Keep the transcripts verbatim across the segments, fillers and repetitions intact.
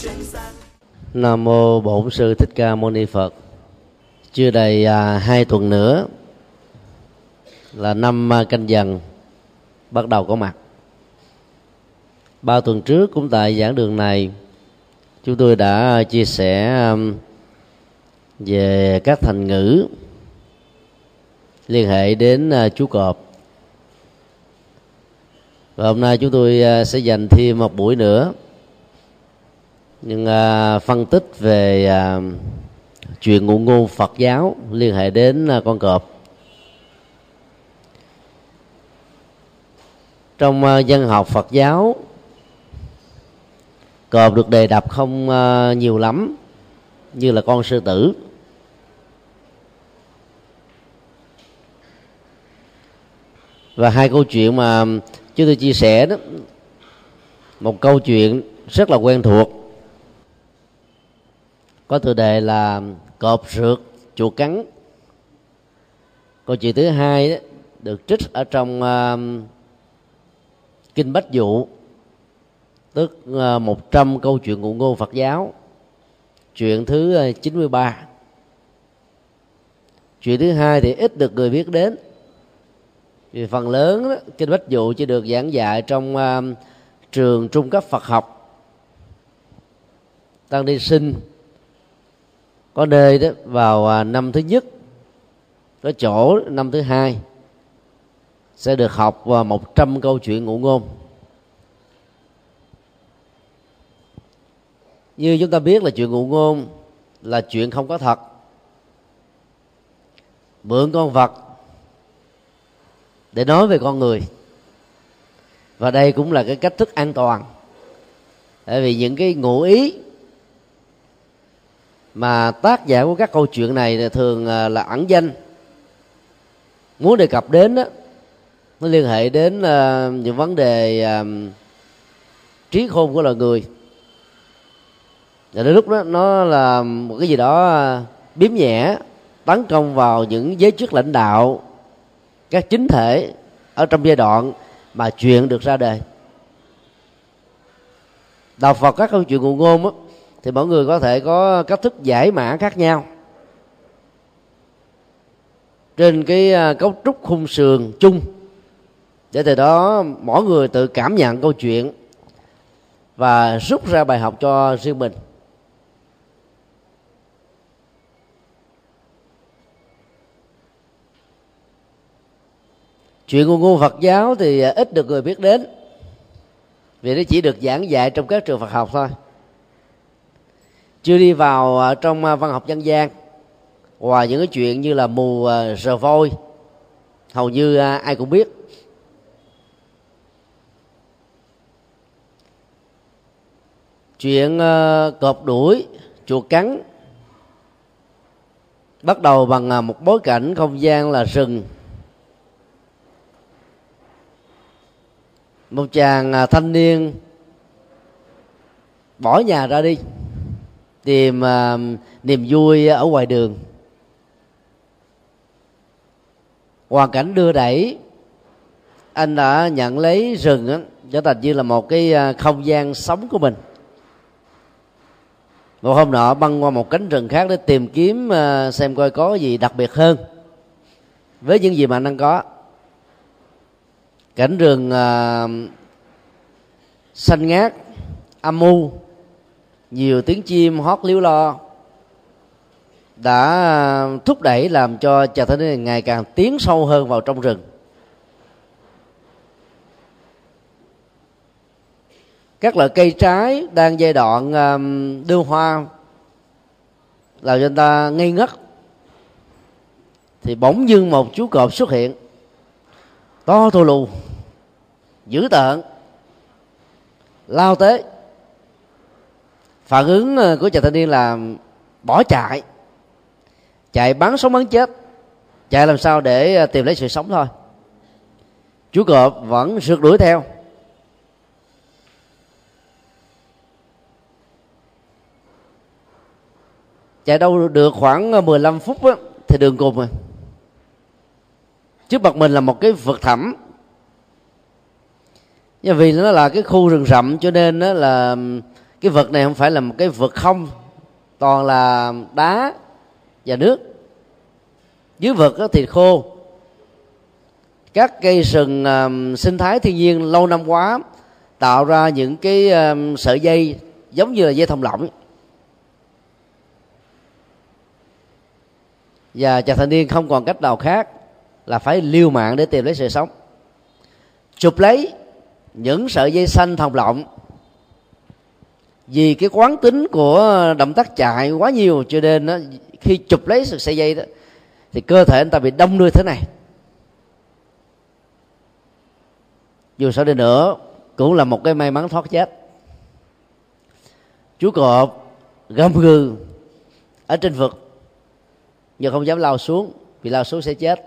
Nam mô Bổn Sư Thích Ca Mâu Ni Phật. Chưa đầy à, hai tuần nữa là năm Canh Dần bắt đầu có mặt. Ba tuần trước cũng tại giảng đường này, chúng tôi đã chia sẻ về các thành ngữ liên hệ đến chú cọp. Và hôm nay chúng tôi sẽ dành thêm một buổi nữa, nhưng à, phân tích về à, chuyện ngụ ngôn Phật giáo liên hệ đến à, con cọp. Trong à, dân học Phật giáo, cọp được đề cập không à, nhiều lắm như là con sư tử. Và hai câu chuyện mà chúng tôi chia sẻ đó, một câu chuyện rất là quen thuộc có tựa đề là cọp rượt chuột cắn. Câu chuyện thứ hai đó, được trích ở trong uh, Kinh Bách Dụ, tức uh, một trăm câu chuyện ngụ ngôn Phật giáo, chuyện thứ uh, chín mươi ba. Chuyện thứ hai thì ít được người biết đến, vì phần lớn đó, Kinh Bách Dụ chỉ được giảng dạy trong uh, trường trung cấp Phật học, tăng ni sinh. Có nơi đó vào năm thứ nhất, có chỗ năm thứ hai sẽ được học một trăm câu chuyện ngụ ngôn. Như chúng ta biết là chuyện ngụ ngôn là chuyện không có thật, mượn con vật để nói về con người. Và đây cũng là cái cách thức an toàn, tại vì những cái ngụ ý mà tác giả của các câu chuyện này thường là ẩn danh, muốn đề cập đến đó, nó liên hệ đến uh, những vấn đề uh, trí khôn của loài người. Và đến lúc đó nó là một cái gì đó uh, biếm nhẹ, tấn công vào những giới chức lãnh đạo, các chính thể ở trong giai đoạn mà chuyện được ra đời. Đạo Phật các câu chuyện ngụ ngôn á, thì mỗi người có thể có cách thức giải mã khác nhau trên cái cấu trúc khung sườn chung, để từ đó mỗi người tự cảm nhận câu chuyện và rút ra bài học cho riêng mình. Chuyện ngụ ngôn Phật giáo thì ít được người biết đến, vì nó chỉ được giảng dạy trong các trường Phật học thôi, chưa đi vào trong văn học dân gian. Ngoài những cái chuyện như là mù rờ voi, hầu như ai cũng biết. Chuyện cọp đuổi chuột cắn bắt đầu bằng một bối cảnh không gian là rừng. Một chàng thanh niên bỏ nhà ra đi tìm uh, niềm vui ở ngoài đường. Hoàn cảnh đưa đẩy, anh đã nhận lấy rừng á, trở thành như là một cái không gian sống của mình. Một hôm nọ băng qua một cánh rừng khác để tìm kiếm uh, xem coi có gì đặc biệt hơn với những gì mà anh đang có. Cảnh rừng uh, xanh ngát, âm u, nhiều tiếng chim hót líu lo đã thúc đẩy làm cho chàng thanh niên ngày càng tiến sâu hơn vào trong rừng. Các loại cây trái đang giai đoạn uh, đưa hoa làm cho người ta ngây ngất, thì bỗng dưng một chú cọp xuất hiện, to thô lù, dữ tợn, lao tới. Phản ứng của chàng thanh niên là bỏ chạy, chạy bắn sống bắn chết, chạy làm sao để tìm lấy sự sống thôi. Chú cọp vẫn rượt đuổi theo. Chạy đâu được khoảng mười lăm phút á, thì đường cùng rồi. Trước mặt mình là một cái vực thẳm. Nhưng vì nó là cái khu rừng rậm cho nên đó là cái vực này không phải là một cái vực không, toàn là đá và nước. Dưới vực thì khô, các cây rừng uh, sinh thái thiên nhiên lâu năm quá tạo ra những cái uh, sợi dây giống như là dây thòng lọng. Và chàng thanh niên không còn cách nào khác là phải liều mạng để tìm lấy sự sống, chụp lấy những sợi dây xanh thòng lọng. Vì cái quán tính của động tác chạy quá nhiều, cho nên đó, khi chụp lấy sợi dây đó thì cơ thể anh ta bị đông đưa thế này. Dù sao đi nữa cũng là một cái may mắn thoát chết. Chú cọp gầm gừ ở trên vực nhưng không dám lao xuống, vì lao xuống sẽ chết.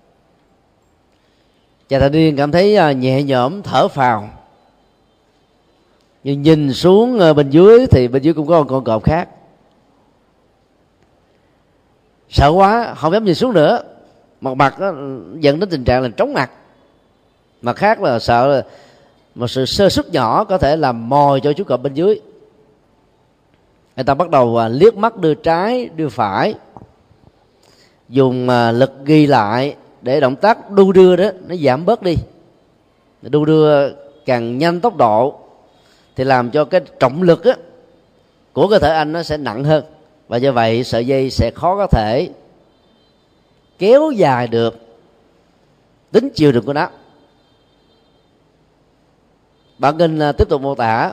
Chàng thanh niên cảm thấy nhẹ nhõm thở phào, nhưng nhìn xuống bên dưới thì bên dưới cũng có một con cọp khác. Sợ quá không dám nhìn xuống nữa, một mặt đó dẫn đến tình trạng là trống mặt, mặt khác là sợ là một sự sơ suất nhỏ có thể làm mồi cho chú cọp bên dưới. Người ta bắt đầu liếc mắt đưa trái đưa phải, dùng lực ghi lại để động tác đu đưa đó nó giảm bớt đi. Đu đưa càng nhanh tốc độ thì làm cho cái trọng lực á, của cơ thể anh nó sẽ nặng hơn, và do vậy sợi dây sẽ khó có thể kéo dài được tính chịu đựng của nó. Bản kinh tiếp tục mô tả,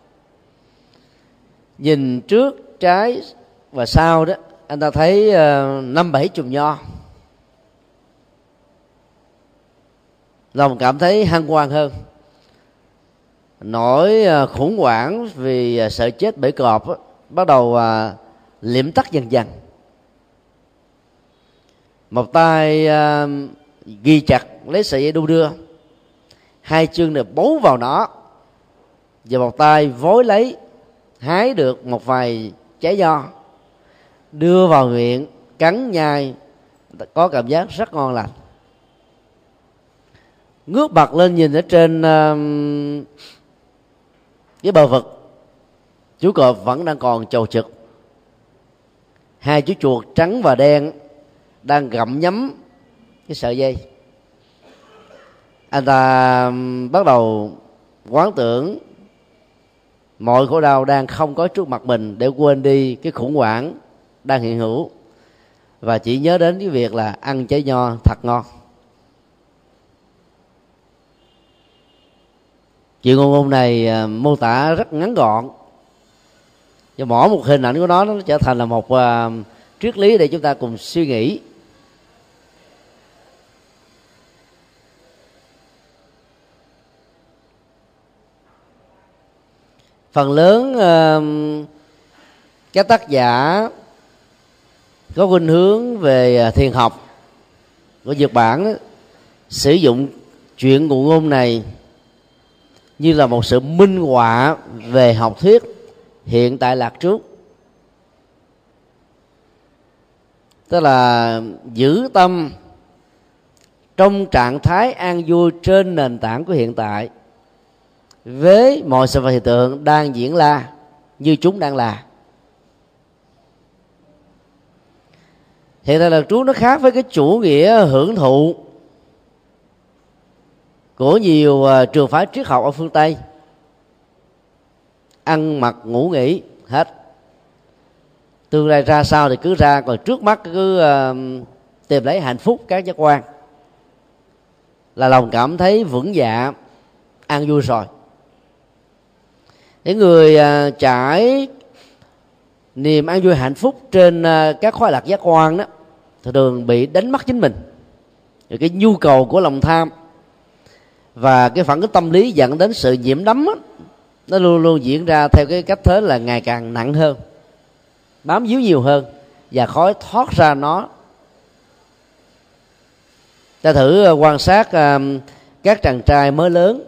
nhìn trước trái và sau đó anh ta thấy năm bảy chùm nho, lòng cảm thấy hân hoan hơn. Nỗi khủng hoảng vì sợ chết bởi cọp đó, bắt đầu liễm tắt dần dần. Một tay ghi chặt lấy sợi dây đu đưa, hai chân được bấu vào nó, và một tay vối lấy hái được một vài trái nho, đưa vào miệng cắn nhai, có cảm giác rất ngon lành. Ngước mặt lên nhìn ở trên uh, cái bờ vực, chú cọp vẫn đang còn chầu trực. Hai chú chuột trắng và đen đang gặm nhấm cái sợi dây. Anh ta bắt đầu quán tưởng mọi khổ đau đang không có trước mặt mình, để quên đi cái khủng hoảng đang hiện hữu, và chỉ nhớ đến cái việc là ăn trái nho thật ngon. Chuyện ngôn ngôn này mô tả rất ngắn gọn, và mỗi một hình ảnh của nó nó trở thành là một uh, triết lý để chúng ta cùng suy nghĩ. Phần lớn uh, các tác giả có khuynh hướng về thiền học của Nhật Bản đó, sử dụng chuyện ngụ ngôn này như là một sự minh họa về học thuyết hiện tại lạc trước. Tức là giữ tâm trong trạng thái an vui trên nền tảng của hiện tại, với mọi sự vật hiện tượng đang diễn ra như chúng đang là. Hiện tại lạc trú nó khác với cái chủ nghĩa hưởng thụ của nhiều uh, trường phái triết học ở phương Tây. Ăn mặc ngủ nghỉ hết, tương lai ra sao thì cứ ra, còn trước mắt cứ uh, tìm lấy hạnh phúc các giác quan, là lòng cảm thấy vững dạ an vui rồi. Những người uh, trải niềm an vui hạnh phúc trên uh, các khoái lạc giác quan đó thường bị đánh mất chính mình. Rồi cái nhu cầu của lòng tham và cái phản ứng tâm lý dẫn đến sự nhiễm đắm đó, nó luôn luôn diễn ra theo cái cách thế là ngày càng nặng hơn, bám víu nhiều hơn, và khó thoát ra nó. Ta thử quan sát uh, các chàng trai mới lớn,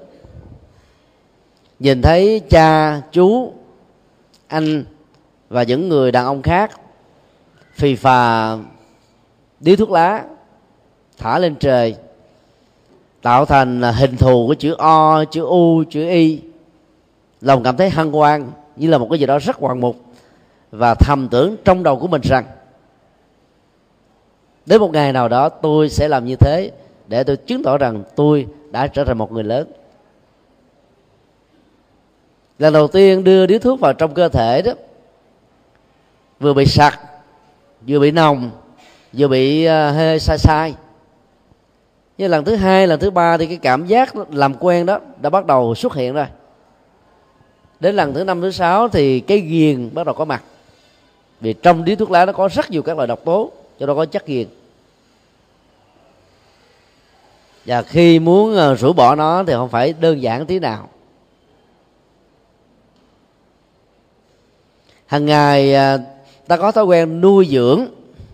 nhìn thấy cha, chú, anh và những người đàn ông khác phì phà điếu thuốc lá thả lên trời, tạo thành hình thù của chữ O, chữ U, chữ Y, lòng cảm thấy hân hoan như là một cái gì đó rất ngoạn mục, và thầm tưởng trong đầu của mình rằng đến một ngày nào đó tôi sẽ làm như thế để tôi chứng tỏ rằng tôi đã trở thành một người lớn. Lần đầu tiên đưa điếu thuốc vào trong cơ thể đó, vừa bị sặc, vừa bị nồng, vừa bị uh, hơi sai sai. Nhưng lần thứ hai, lần thứ ba thì cái cảm giác làm quen đó đã bắt đầu xuất hiện rồi. Đến lần thứ năm, thứ sáu thì cái ghiền bắt đầu có mặt. Vì trong điếu thuốc lá nó có rất nhiều các loại độc tố, cho nó có chất ghiền. Và khi muốn uh, rũ bỏ nó thì không phải đơn giản tí nào. Hằng ngày uh, ta có thói quen nuôi dưỡng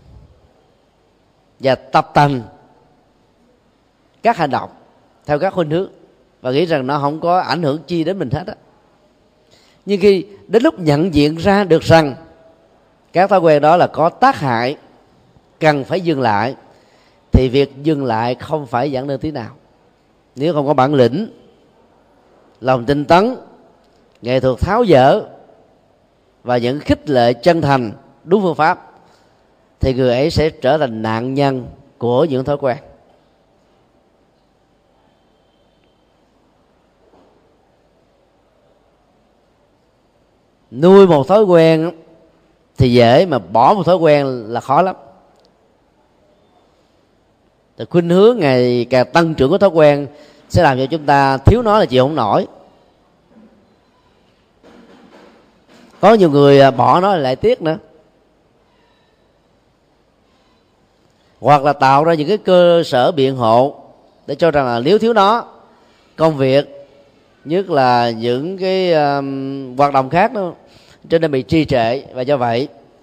và tập tành các hành động theo các khuynh hướng và nghĩ rằng nó không có ảnh hưởng chi đến mình hết á. Nhưng khi đến lúc nhận diện ra được rằng các thói quen đó là có tác hại, cần phải dừng lại, thì việc dừng lại không phải giản đơn tí nào. Nếu không có bản lĩnh, lòng tinh tấn, nghệ thuật tháo dỡ và những khích lệ chân thành đúng phương pháp, thì người ấy sẽ trở thành nạn nhân của những thói quen. Nuôi một thói quen thì dễ, mà bỏ một thói quen là khó lắm. Thì khuynh hướng ngày càng tăng trưởng của thói quen sẽ làm cho chúng ta thiếu nó là chịu không nổi. Có nhiều người bỏ nó lại tiếc nữa, hoặc là tạo ra những cái cơ sở biện hộ để cho rằng là nếu thiếu nó, công việc, nhất là những cái um, hoạt động khác đó cho nên bị trì trệ, và do vậy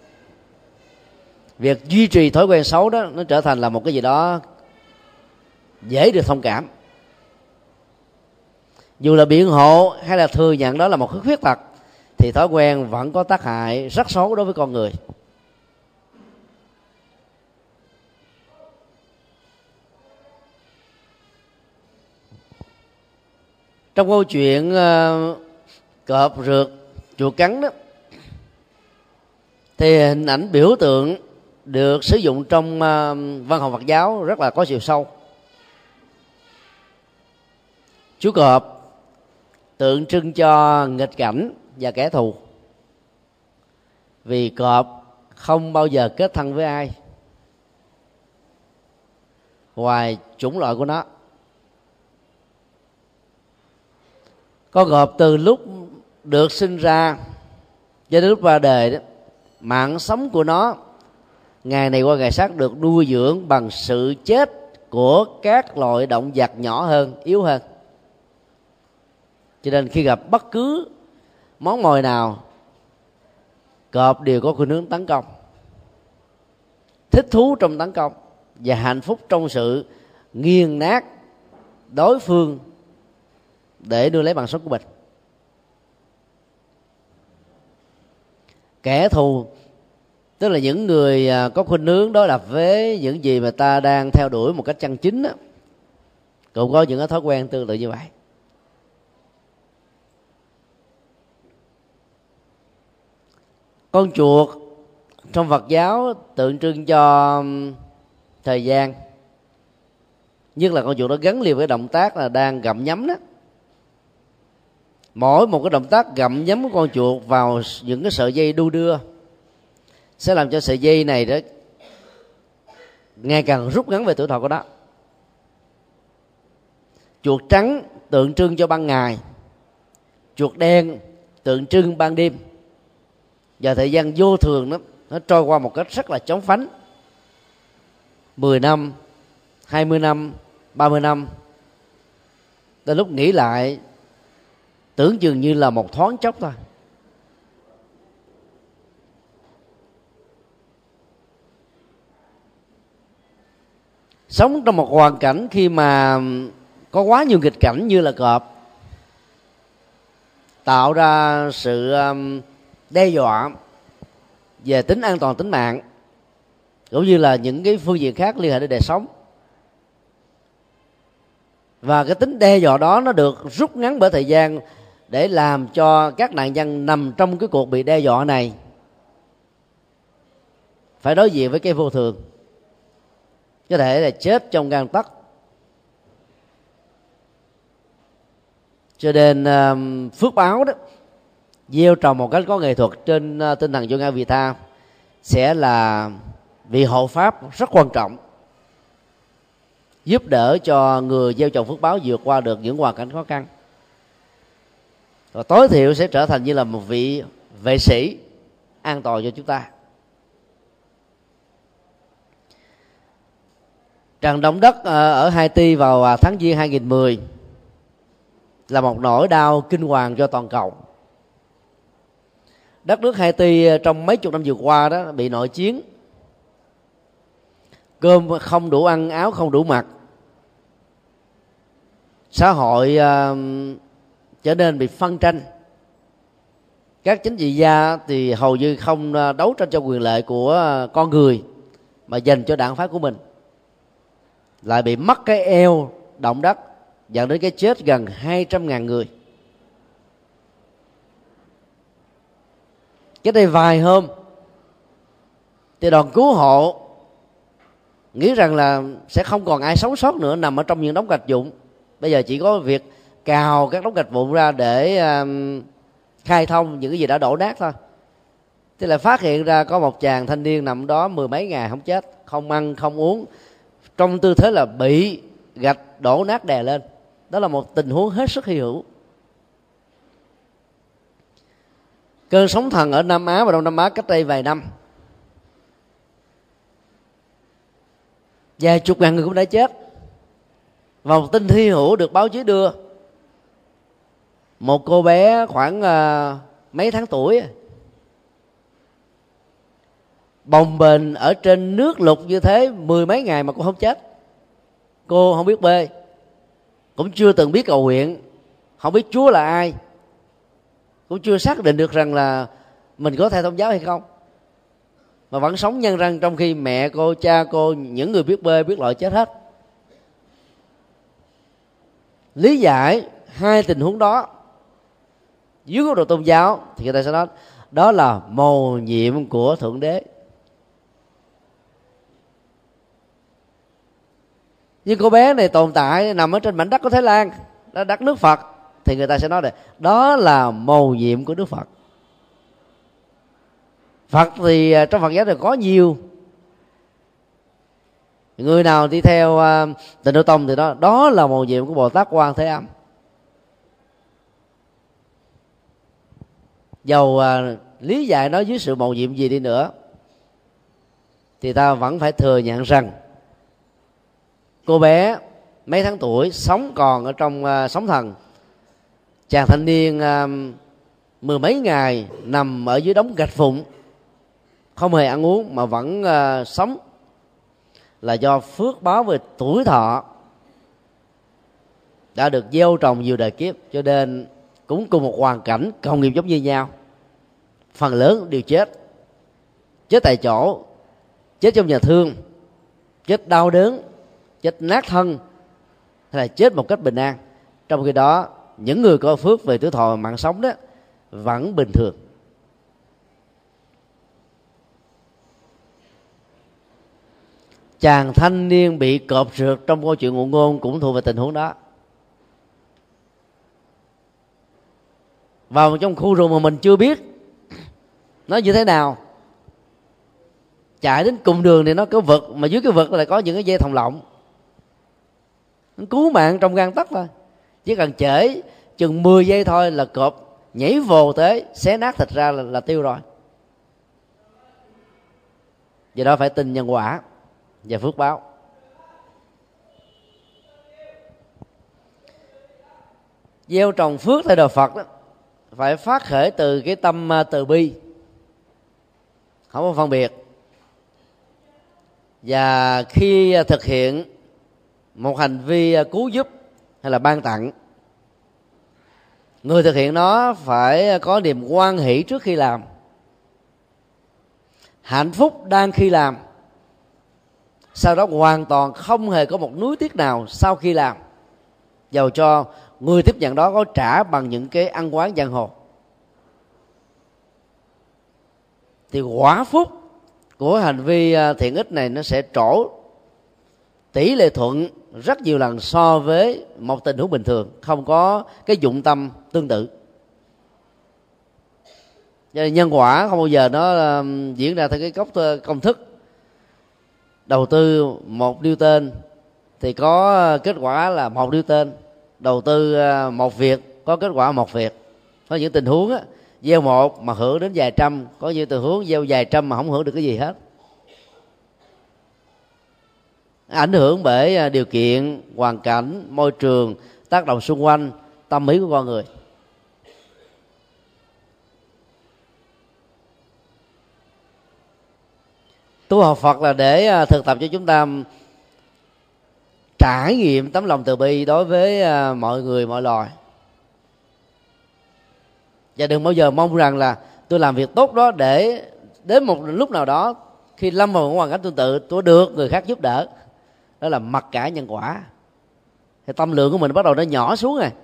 việc duy trì thói quen xấu đó nó trở thành là một cái gì đó dễ được thông cảm. Dù là biện hộ hay là thừa nhận đó là một cái khuyết tật, thì thói quen vẫn có tác hại rất xấu đối với con người. Trong câu chuyện uh, cọp rượt chuột cắn đó, thì hình ảnh biểu tượng được sử dụng trong uh, văn học Phật giáo rất là có chiều sâu. Chú cọp tượng trưng cho nghịch cảnh và kẻ thù, vì cọp không bao giờ kết thân với ai ngoài chủng loại của nó. Con cọp từ lúc được sinh ra cho đến lúc ra đời đó, mạng sống của nó ngày này qua ngày khác được nuôi dưỡng bằng sự chết của các loại động vật nhỏ hơn, yếu hơn. Cho nên khi gặp bất cứ món mồi nào, cọp đều có khuynh hướng tấn công, thích thú trong tấn công và hạnh phúc trong sự nghiền nát đối phương để đưa lấy mạng sống của mình. Kẻ thù tức là những người có khuynh hướng đối lập với những gì mà ta đang theo đuổi một cách chân chính đó, cũng có những cái thói quen tương tự như vậy. Con chuột trong Phật giáo tượng trưng cho thời gian, nhất là con chuột nó gắn liền với động tác là đang gặm nhấm đó. Mỗi một cái động tác gặm nhấm của con chuột vào những cái sợi dây đu đưa sẽ làm cho sợi dây này đó ngày càng rút ngắn về tuổi thọ của nó. Chuột trắng tượng trưng cho ban ngày, chuột đen tượng trưng ban đêm. Và thời gian vô thường đó, nó trôi qua một cách rất là chóng vánh. Mười năm, hai mươi năm, ba mươi năm, tới lúc nghĩ lại tưởng chừng như là một thoáng chốc thôi. Sống trong một hoàn cảnh khi mà có quá nhiều nghịch cảnh như là cọp, tạo ra sự đe dọa về tính an toàn tính mạng, cũng như là những cái phương diện khác liên hệ đến đời sống. Và cái tính đe dọa đó nó được rút ngắn bởi thời gian để làm cho các nạn nhân nằm trong cái cuộc bị đe dọa này phải đối diện với cái vô thường, có thể là chết trong gang tấc. Cho nên phước báo đó gieo trồng một cách có nghệ thuật trên tinh thần Yoga Vita sẽ là vị hộ pháp rất quan trọng, giúp đỡ cho người gieo trồng phước báo vượt qua được những hoàn cảnh khó khăn, và tối thiểu sẽ trở thành như là một vị vệ sĩ an toàn cho chúng ta. Trận động đất ở Haiti vào tháng Giêng hai nghìn không trăm mười là một nỗi đau kinh hoàng cho toàn cầu. Đất nước Haiti trong mấy chục năm vừa qua đó bị nội chiến, cơm không đủ ăn, áo không đủ mặc, xã hội uh, trở nên bị phân tranh. Các chính trị gia thì hầu như không đấu tranh cho quyền lợi của con người mà dành cho đảng phái của mình, lại bị mất cái eo động đất, dẫn đến cái chết gần hai trăm ngàn người. Cái đây vài hôm thì đoàn cứu hộ nghĩ rằng là sẽ không còn ai sống sót nữa nằm ở trong những đống gạch vụn. Bây giờ chỉ có việc cào các đống gạch vụn ra để um, khai thông những cái gì đã đổ nát thôi. Thế là phát hiện ra có một chàng thanh niên nằm đó mười mấy ngày không chết, không ăn không uống, trong tư thế là bị gạch đổ nát đè lên. Đó là một tình huống hết sức hy hữu. Cơn sóng thần ở Nam Á và Đông Nam Á cách đây vài năm, vài chục ngàn người cũng đã chết. Và một tin hy hữu được báo chí đưa, một cô bé khoảng uh, mấy tháng tuổi bồng bềnh ở trên nước lụt như thế mười mấy ngày mà cũng không chết. Cô không biết bơi, cũng chưa từng biết cầu nguyện, không biết Chúa là ai, cũng chưa xác định được rằng là mình có theo tôn giáo hay không, mà vẫn sống nhân răng, trong khi mẹ cô, cha cô, những người biết bơi, biết lội chết hết. Lý giải hai tình huống đó dưới góc độ tôn giáo thì người ta sẽ nói đó là mầu nhiệm của Thượng Đế. Nhưng cô bé này tồn tại nằm ở trên mảnh đất của Thái Lan, đó đất nước Phật, thì người ta sẽ nói là đó là mầu nhiệm của Đức Phật. Phật thì trong Phật giáo thì có nhiều, người nào đi theo uh, Tịnh Độ Tông thì đó đó là mầu nhiệm của Bồ Tát Quan Thế Âm. Dầu uh, lý giải nó dưới sự mầu nhiệm gì đi nữa thì ta vẫn phải thừa nhận rằng cô bé mấy tháng tuổi sống còn ở trong uh, sóng thần, chàng thanh niên uh, mười mấy ngày nằm ở dưới đống gạch vụn không hề ăn uống mà vẫn uh, sống, là do phước báo về tuổi thọ đã được gieo trồng nhiều đời kiếp. Cho nên cũng cùng một hoàn cảnh công nghiệp giống như nhau, phần lớn đều chết, chết tại chỗ, chết trong nhà thương, chết đau đớn, chết nát thân, hay là chết một cách bình an. Trong khi đó những người có phước về tuổi thọ mạng sống đó vẫn bình thường. Chàng thanh niên bị cọp rượt trong câu chuyện ngụ ngôn cũng thuộc về tình huống đó. Vào trong khu rừng mà mình chưa biết nó như thế nào, chạy đến cùng đường thì nó có vực, mà dưới cái vực lại có những cái dây thòng lọng, nó cứu mạng trong gang tấc thôi. Chỉ cần trễ chừng mười giây thôi là cọp nhảy vồ tới xé nát thịt ra là, là tiêu rồi. Do đó phải tin nhân quả và phước báo. Gieo trồng phước theo đạo Phật đó phải phát khởi từ cái tâm từ bi, không có phân biệt. Và khi thực hiện một hành vi cứu giúp hay là ban tặng, người thực hiện nó phải có niềm hoan hỷ trước khi làm, hạnh phúc đang khi làm, sau đó hoàn toàn không hề có một nuối tiếc nào sau khi làm, dầu cho người tiếp nhận đó có trả bằng những cái ăn quán giang hồ, thì quả phúc của hành vi thiện ích này nó sẽ trổ tỷ lệ thuận rất nhiều lần so với một tình huống bình thường không có cái dụng tâm tương tự. Cho nên nhân quả không bao giờ nó diễn ra theo cái góc công thức. Đầu tư một Newton thì có kết quả là một Newton, đầu tư một việc có kết quả một việc. Có những tình huống á, gieo một mà hưởng đến vài trăm, có những tình huống gieo vài trăm mà không hưởng được cái gì hết. Ảnh hưởng bởi điều kiện, hoàn cảnh, môi trường, tác động xung quanh, tâm ý của con người. Tu học Phật là để thực tập cho chúng ta trải nghiệm tấm lòng từ bi đối với mọi người, mọi loài. Và đừng bao giờ mong rằng là tôi làm việc tốt đó để đến một lúc nào đó khi lâm vào một hoàn cảnh tương tự tôi được người khác giúp đỡ. Đó là mặc cả nhân quả. Thì tâm lượng của mình bắt đầu nó nhỏ xuống rồi.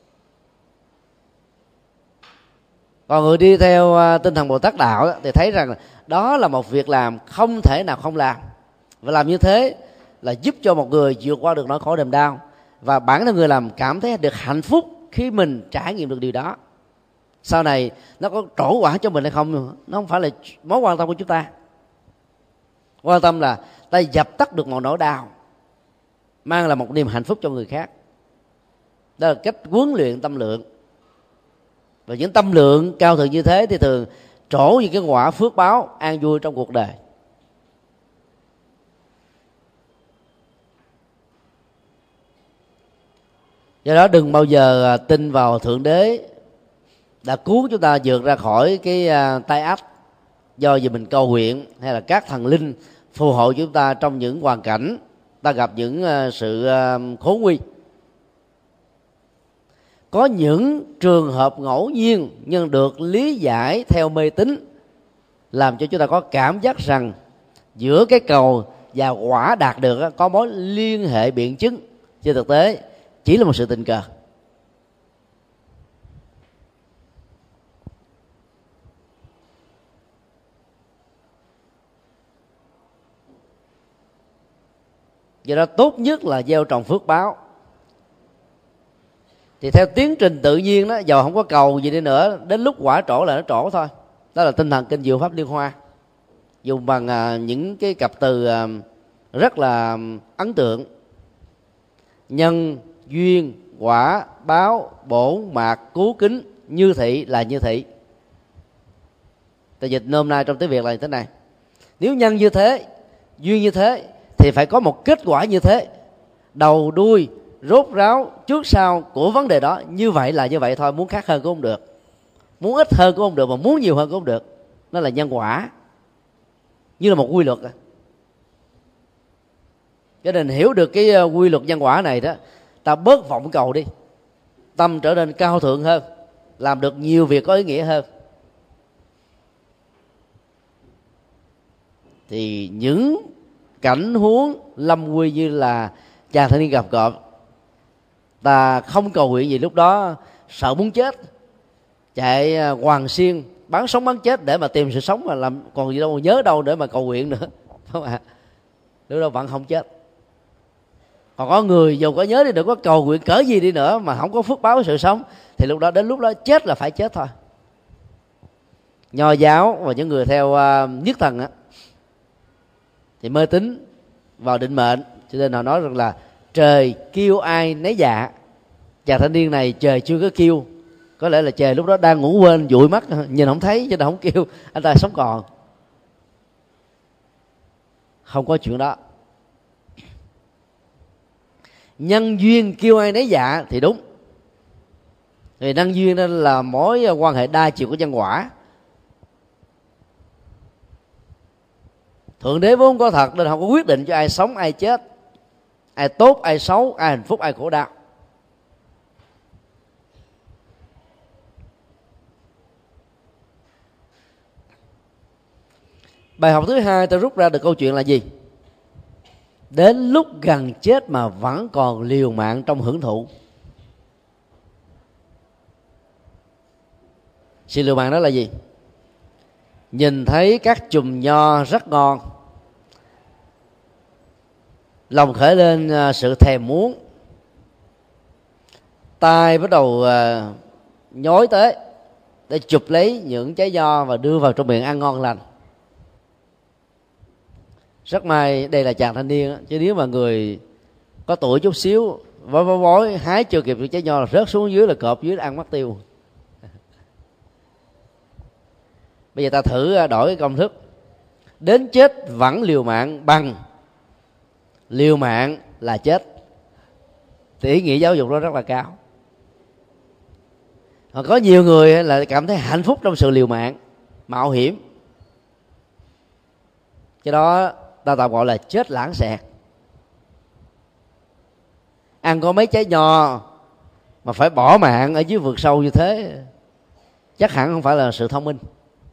Còn người đi theo tinh thần Bồ Tát đạo thì thấy rằng đó là một việc làm không thể nào không làm, và làm như thế là giúp cho một người vượt qua được nỗi khổ niềm đau, và bản thân người làm cảm thấy được hạnh phúc khi mình trải nghiệm được điều đó. Sau này nó có trổ quả cho mình hay không, nó không phải là mối quan tâm của chúng ta. Quan tâm là ta dập tắt được một nỗi đau, mang là một niềm hạnh phúc cho người khác. Đó là cách huấn luyện tâm lượng. Và những tâm lượng cao thượng như thế thì thường trổ những cái quả phước báo an vui trong cuộc đời. Do đó đừng bao giờ tin vào Thượng Đế đã cứu chúng ta vượt ra khỏi cái tai ách do vì mình cầu nguyện, hay là các thần linh phù hộ chúng ta trong những hoàn cảnh ta gặp những sự khốn nguy. Có những trường hợp ngẫu nhiên nhưng được lý giải theo mê tín, làm cho chúng ta có cảm giác rằng giữa cái cầu và quả đạt được có mối liên hệ biện chứng. Trên thực tế chỉ là một sự tình cờ. Do đó tốt nhất là gieo trồng phước báo. Thì theo tiến trình tự nhiên đó, dầu không có cầu gì đi nữa, đến lúc quả trổ là nó trổ thôi. Đó là tinh thần kinh diệu pháp liên hoa, dùng bằng à, những cái cặp từ à, rất là ấn tượng: nhân, duyên, quả, báo, bổn, mạt, cứu, kính, như thị là như thị. Ta dịch nôm na trong tiếng Việt là như thế này: nếu nhân như thế, duyên như thế, thì phải có một kết quả như thế. Đầu đuôi rốt ráo trước sau của vấn đề đó như vậy là như vậy thôi, muốn khác hơn cũng không được, muốn ít hơn cũng không được, mà muốn nhiều hơn cũng không được. Nó là nhân quả, như là một quy luật. Cho nên hiểu được cái quy luật nhân quả này đó, ta bớt vọng cầu đi, tâm trở nên cao thượng hơn, làm được nhiều việc có ý nghĩa hơn. Thì những cảnh huống lâm nguy như là chàng thanh niên gặp cọp, ta không cầu nguyện gì lúc đó, sợ muốn chết, chạy hoàng xiên bán sống bán chết để mà tìm sự sống, mà làm còn gì đâu nhớ đâu để mà cầu nguyện nữa, không ạ? Lúc đó vẫn không chết. Còn có người dù có nhớ đi, đừng có cầu nguyện cỡ gì đi nữa mà không có phước báo sự sống, thì lúc đó đến lúc đó chết là phải chết thôi. Nho giáo và những người theo uh, nhất thần á, thì mê tín vào định mệnh, cho nên họ nói rằng là trời kêu ai nấy dạ. Chàng thanh niên này trời chưa có kêu, có lẽ là trời lúc đó đang ngủ quên, dụi mắt nhìn không thấy cho nên không kêu, anh ta sống còn. Không có chuyện đó. Nhân duyên kêu ai nấy dạ thì đúng, vì nhân duyên đó là mối quan hệ đa chiều của nhân quả. Thượng Đế vốn có thật nên không có quyết định cho ai sống ai chết, ai tốt ai xấu, ai hạnh phúc ai khổ đau. Bài học thứ hai tôi rút ra được câu chuyện là gì? Đến lúc gần chết mà vẫn còn liều mạng trong hưởng thụ. Sự liều mạng đó là gì? Nhìn thấy các chùm nho rất ngon, lòng khởi lên sự thèm muốn, tay bắt đầu nhói tới để chụp lấy những trái nho và đưa vào trong miệng ăn ngon lành. Rất may đây là chàng thanh niên, chứ nếu mà người có tuổi chút xíu vói vói vói hái chưa kịp được trái nho là rớt xuống dưới là cọp dưới ăn mất tiêu. Bây giờ ta thử đổi cái công thức, đến chết vẫn liều mạng bằng liều mạng là chết, thì ý nghĩa giáo dục đó rất là cao. Còn có nhiều người là cảm thấy hạnh phúc trong sự liều mạng, mạo hiểm, cái đó ta tạm gọi là chết lãng xẹt. Ăn có mấy trái nho mà phải bỏ mạng ở dưới vực sâu như thế, chắc hẳn không phải là sự thông minh.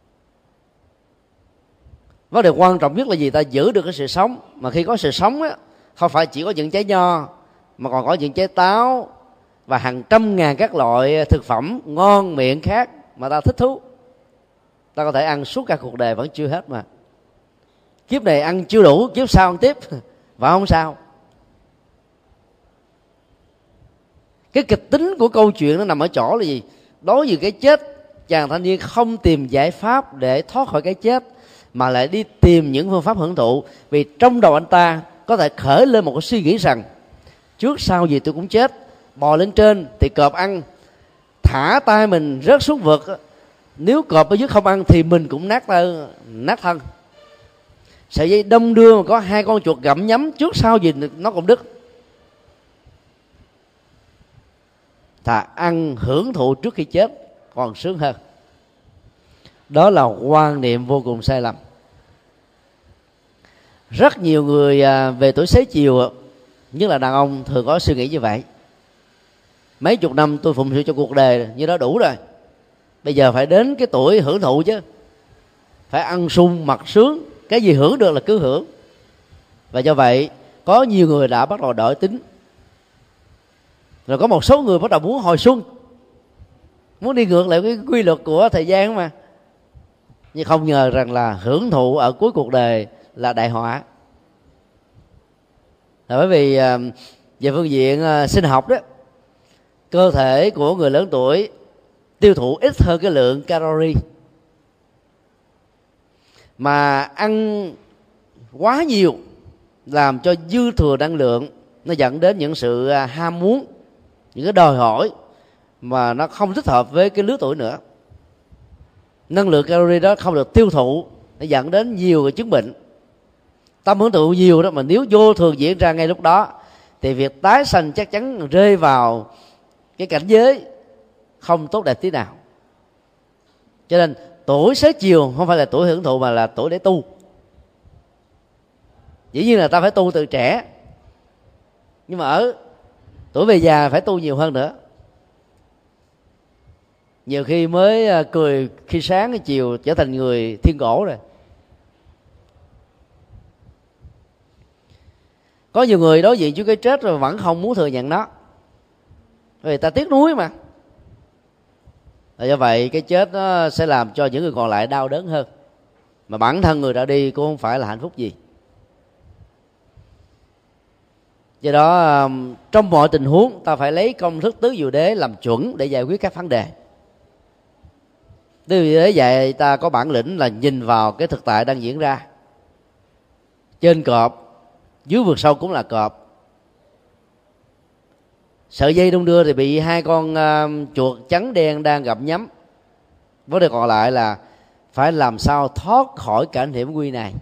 Vấn đề quan trọng nhất là gì? Ta giữ được cái sự sống. Mà khi có sự sống á, không phải chỉ có những trái nho, mà còn có những trái táo và hàng trăm ngàn các loại thực phẩm ngon miệng khác mà ta thích thú. Ta có thể ăn suốt cả cuộc đời vẫn chưa hết mà. Kiếp này ăn chưa đủ, kiếp sau ăn tiếp và không sao. Cái kịch tính của câu chuyện nó nằm ở chỗ là gì? Đối với cái chết, chàng thanh niên không tìm giải pháp để thoát khỏi cái chết, mà lại đi tìm những phương pháp hưởng thụ. Vì trong đầu anh ta có thể khởi lên một cái suy nghĩ rằng trước sau gì tôi cũng chết, bò lên trên thì cọp ăn, thả tay mình rớt xuống vực, nếu cọp ở dưới không ăn thì mình cũng nát tay, nát thân. Sợi dây đông đưa mà có hai con chuột gặm nhấm, trước sau gì nó cũng đứt. Thà ăn hưởng thụ trước khi chết còn sướng hơn. Đó là quan niệm vô cùng sai lầm. Rất nhiều người về tuổi xế chiều, nhất là đàn ông, thường có suy nghĩ như vậy. Mấy chục năm tôi phụng sự cho cuộc đời như đó đủ rồi, bây giờ phải đến cái tuổi hưởng thụ chứ, phải ăn sung mặc sướng, cái gì hưởng được là cứ hưởng. Và do vậy có nhiều người đã bắt đầu đổi tính. Rồi có một số người bắt đầu muốn hồi xuân, muốn đi ngược lại cái quy luật của thời gian mà. Nhưng không ngờ rằng là hưởng thụ ở cuối cuộc đời là đại họa. Là bởi vì về phương diện sinh học đó, cơ thể của người lớn tuổi tiêu thụ ít hơn cái lượng calorie. Mà ăn quá nhiều làm cho dư thừa năng lượng, nó dẫn đến những sự ham muốn, những cái đòi hỏi mà nó không thích hợp với cái lứa tuổi nữa. Năng lượng calorie đó không được tiêu thụ, nó dẫn đến nhiều cái chứng bệnh. Tâm hưởng thụ nhiều đó mà nếu vô thường diễn ra ngay lúc đó, thì việc tái sanh chắc chắn rơi vào cái cảnh giới không tốt đẹp tí nào. Cho nên tuổi xế chiều không phải là tuổi hưởng thụ, mà là tuổi để tu. Dĩ nhiên là ta phải tu từ trẻ, nhưng mà ở tuổi về già phải tu nhiều hơn nữa. Nhiều khi mới cười khi sáng cái chiều trở thành người thiên cổ rồi. Có nhiều người đối diện với cái chết rồi vẫn không muốn thừa nhận nó, vì ta tiếc nuối mà. Và do vậy cái chết nó sẽ làm cho những người còn lại đau đớn hơn, mà bản thân người đã đi cũng không phải là hạnh phúc gì. Do đó trong mọi tình huống ta phải lấy công thức tứ diệu đế làm chuẩn để giải quyết các vấn đề. Tứ diệu đế dạy ta có bản lĩnh là nhìn vào cái thực tại đang diễn ra. Trên cọp, dưới vực sâu cũng là cọp. Sợi dây đung đưa thì bị hai con uh, chuột trắng đen đang gặm nhấm. Vấn đề còn lại là phải làm sao thoát khỏi cảnh hiểm nguy này.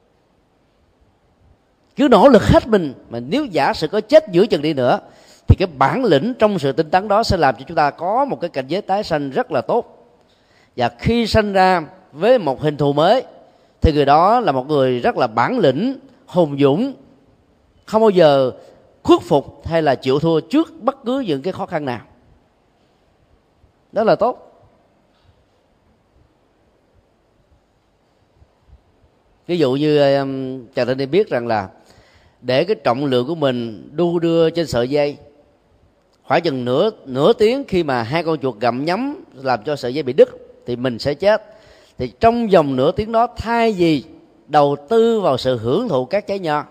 Cứ nỗ lực hết mình, mà nếu giả sử có chết giữa chừng đi nữa, thì cái bản lĩnh trong sự tinh tấn đó sẽ làm cho chúng ta có một cái cảnh giới tái sanh rất là tốt. Và khi sanh ra với một hình thù mới, thì người đó là một người rất là bản lĩnh, hùng dũng, không bao giờ khuất phục hay là chịu thua trước bất cứ những cái khó khăn nào. Đó là tốt. Ví dụ như um, chàng thanh niên biết rằng là để cái trọng lượng của mình đu đưa trên sợi dây khoảng chừng nửa nửa tiếng, khi mà hai con chuột gặm nhấm làm cho sợi dây bị đứt, thì mình sẽ chết. Thì trong vòng nửa tiếng đó, thay vì đầu tư vào sự hưởng thụ các trái nho,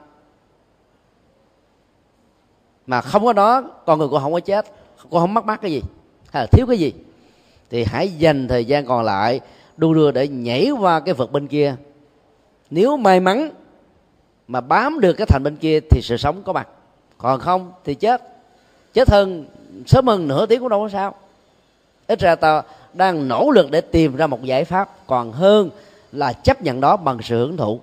mà không có đó con người cũng không có chết, cũng không mất mát cái gì hay là thiếu cái gì, thì hãy dành thời gian còn lại đu đưa để nhảy qua cái vực bên kia. Nếu may mắn mà bám được cái thành bên kia thì sự sống có mặt, còn không thì chết. Chết hơn sớm hơn nửa tiếng cũng đâu có sao. Ít ra ta đang nỗ lực để tìm ra một giải pháp, còn hơn là chấp nhận đó bằng sự hưởng thụ.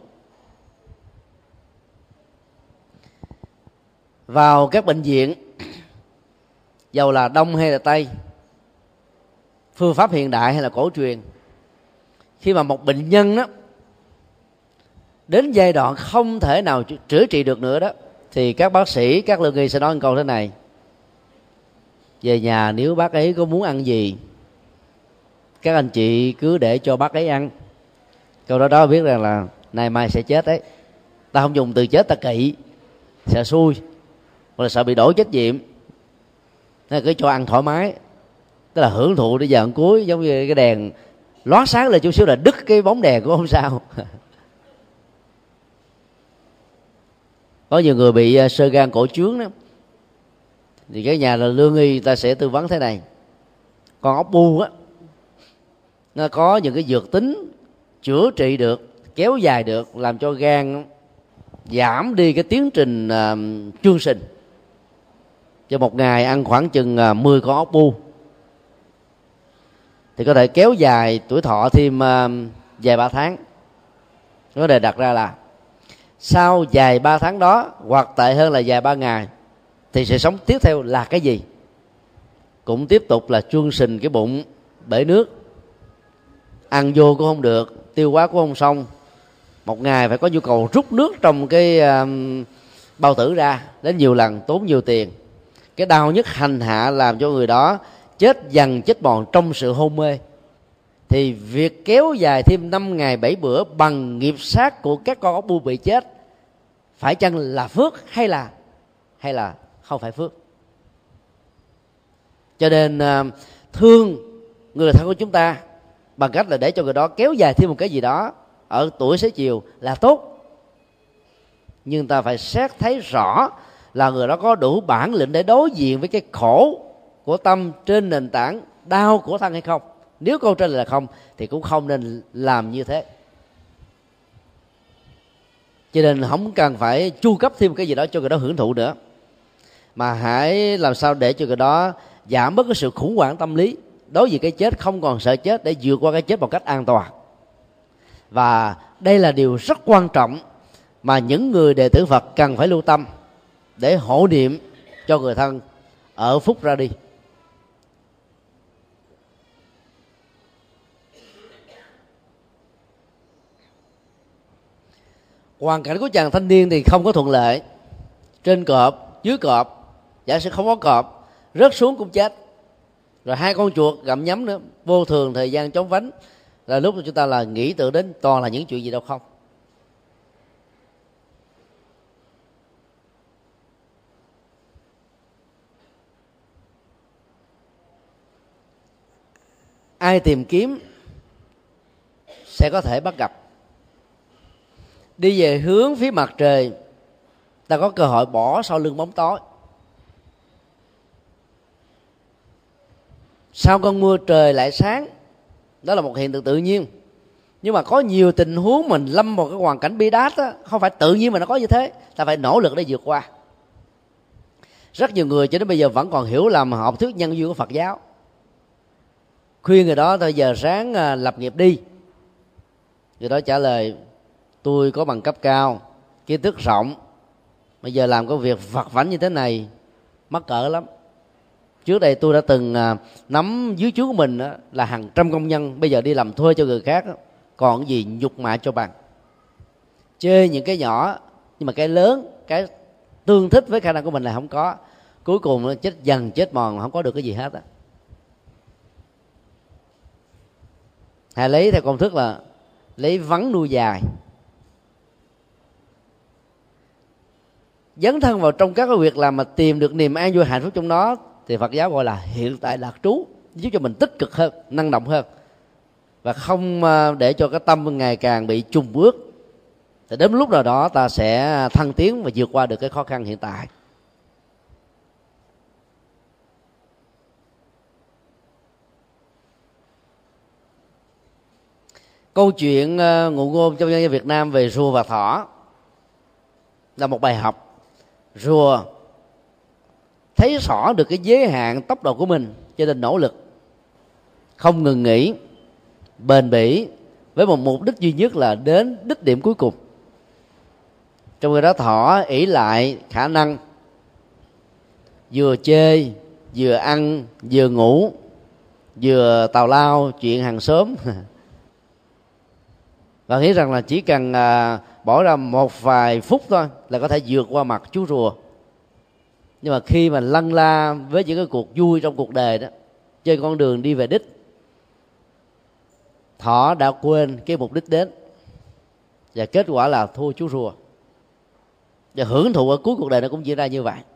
Vào các bệnh viện, dầu là Đông hay là Tây, phương pháp hiện đại hay là cổ truyền, khi mà một bệnh nhân đó đến giai đoạn không thể nào chữa trị được nữa đó, thì các bác sĩ, các lương y sẽ nói một câu thế này: về nhà nếu bác ấy có muốn ăn gì, các anh chị cứ để cho bác ấy ăn. Câu đó đó biết rằng là nay mai sẽ chết đấy. Ta không dùng từ chết ta kỵ, sợ xui, hoặc là sợ bị đổ trách nhiệm, nên cứ cho ăn thoải mái, tức là hưởng thụ đến giờ cuối. Giống như cái đèn lóa sáng lên chút xíu là đứt cái bóng đèn của không sao. Có nhiều người bị sơ gan cổ trướng đó, thì cái nhà là lương y ta sẽ tư vấn thế này: con ốc bu á, nó có những cái dược tính chữa trị được, kéo dài được, làm cho gan giảm đi cái tiến trình uh, chương sinh. Cho một ngày ăn khoảng chừng uh, mười con ốc bu thì có thể kéo dài tuổi thọ thêm uh, vài ba tháng. Vấn đề đặt ra là sau vài ba tháng đó, hoặc tệ hơn là vài ba ngày, thì sự sống tiếp theo là cái gì? Cũng tiếp tục là chương sinh cái bụng bể nước, ăn vô cũng không được, tiêu hóa cũng không xong, một ngày phải có nhu cầu rút nước trong cái uh, bao tử ra đến nhiều lần, tốn nhiều tiền. Cái đau nhức hành hạ làm cho người đó chết dần chết mòn trong sự hôn mê. Thì việc kéo dài thêm năm ngày bảy bữa bằng nghiệp sát của các con ốc bu bị chết, phải chăng là phước hay là hay là không phải phước? Cho nên uh, thương người thân của chúng ta bằng cách là để cho người đó kéo dài thêm một cái gì đó ở tuổi xế chiều là tốt. Nhưng ta phải xét thấy rõ là người đó có đủ bản lĩnh để đối diện với cái khổ của tâm trên nền tảng đau của thân hay không. Nếu câu trả lời là không thì cũng không nên làm như thế. Cho nên không cần phải chu cấp thêm cái gì đó cho người đó hưởng thụ nữa, mà hãy làm sao để cho người đó giảm bớt cái sự khủng hoảng tâm lý đối với cái chết, không còn sợ chết, để vượt qua cái chết một cách an toàn. Và đây là điều rất quan trọng mà những người đệ tử Phật cần phải lưu tâm để hộ niệm cho người thân ở phút ra đi. Hoàn cảnh của chàng thanh niên thì không có thuận lợi. Trên cọp, dưới cọp, giả sử không có cọp, rớt xuống cũng chết. Rồi hai con chuột gặm nhấm nữa, vô thường thời gian chống vánh, là lúc chúng ta là nghĩ tưởng đến toàn là những chuyện gì đâu không. Ai tìm kiếm sẽ có thể bắt gặp. Đi về hướng phía mặt trời, ta có cơ hội bỏ sau lưng bóng tối. Sau cơn mưa trời lại sáng, đó là một hiện tượng tự nhiên. Nhưng mà có nhiều tình huống mình lâm vào cái hoàn cảnh bi đát đó, không phải tự nhiên mà nó có như thế, ta phải nỗ lực để vượt qua. Rất nhiều người cho đến bây giờ vẫn còn hiểu lầm học thuyết nhân duyên của Phật giáo. Khuyên người đó thôi giờ sáng lập nghiệp đi, người đó trả lời: tôi có bằng cấp cao, kiến thức rộng, bây giờ làm cái việc vặt vãnh như thế này mắc cỡ lắm. Trước đây tôi đã từng nắm dưới trướng của mình là hàng trăm công nhân, bây giờ đi làm thuê cho người khác, còn gì nhục mạ cho bằng. Chê những cái nhỏ, nhưng mà cái lớn, cái tương thích với khả năng của mình là không có. Cuối cùng nó chết dần chết mòn, không có được cái gì hết á. Hay lấy theo công thức là lấy vắng nuôi dài. Dấn thân vào trong các cái việc làm mà tìm được niềm an vui hạnh phúc trong đó, thì Phật giáo gọi là hiện tại lạc trú, giúp cho mình tích cực hơn, năng động hơn. và không để cho cái tâm ngày càng bị chùng bước, thì đến lúc nào đó ta sẽ thăng tiến và vượt qua được cái khó khăn hiện tại. Câu chuyện ngụ ngôn trong dân gian Việt Nam về rùa và thỏ là một bài học. Rùa thấy rõ được cái giới hạn tốc độ của mình, cho nên nỗ lực không ngừng nghỉ, bền bỉ, với một mục đích duy nhất là đến đích điểm cuối cùng. Trong khi đó thỏ ỷ lại khả năng vừa chơi, vừa ăn, vừa ngủ, vừa tào lao chuyện hàng xóm và nghĩ rằng là chỉ cần à, bỏ ra một vài phút thôi là có thể vượt qua mặt chú rùa. Nhưng mà khi mà lăn la với những cái cuộc vui trong cuộc đời đó, trên con đường đi về đích, thỏ đã quên cái mục đích đến, và kết quả là thua chú rùa. Và hưởng thụ ở cuối cuộc đời nó cũng diễn ra như vậy.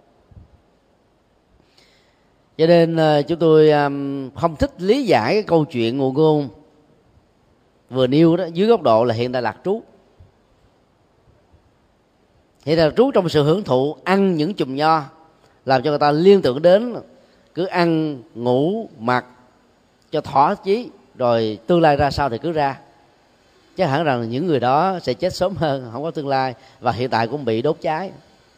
Cho nên chúng tôi không thích lý giải cái câu chuyện ngụ ngôn vừa nêu đó dưới góc độ là hiện tại lạc trú. Hiện tại lạc trú trong sự hưởng thụ ăn những chùm nho, làm cho người ta liên tưởng đến cứ ăn ngủ mặc cho thỏa chí, rồi tương lai ra sao thì cứ ra. Chắc hẳn rằng những người đó sẽ chết sớm hơn, không có tương lai, và hiện tại cũng bị đốt cháy.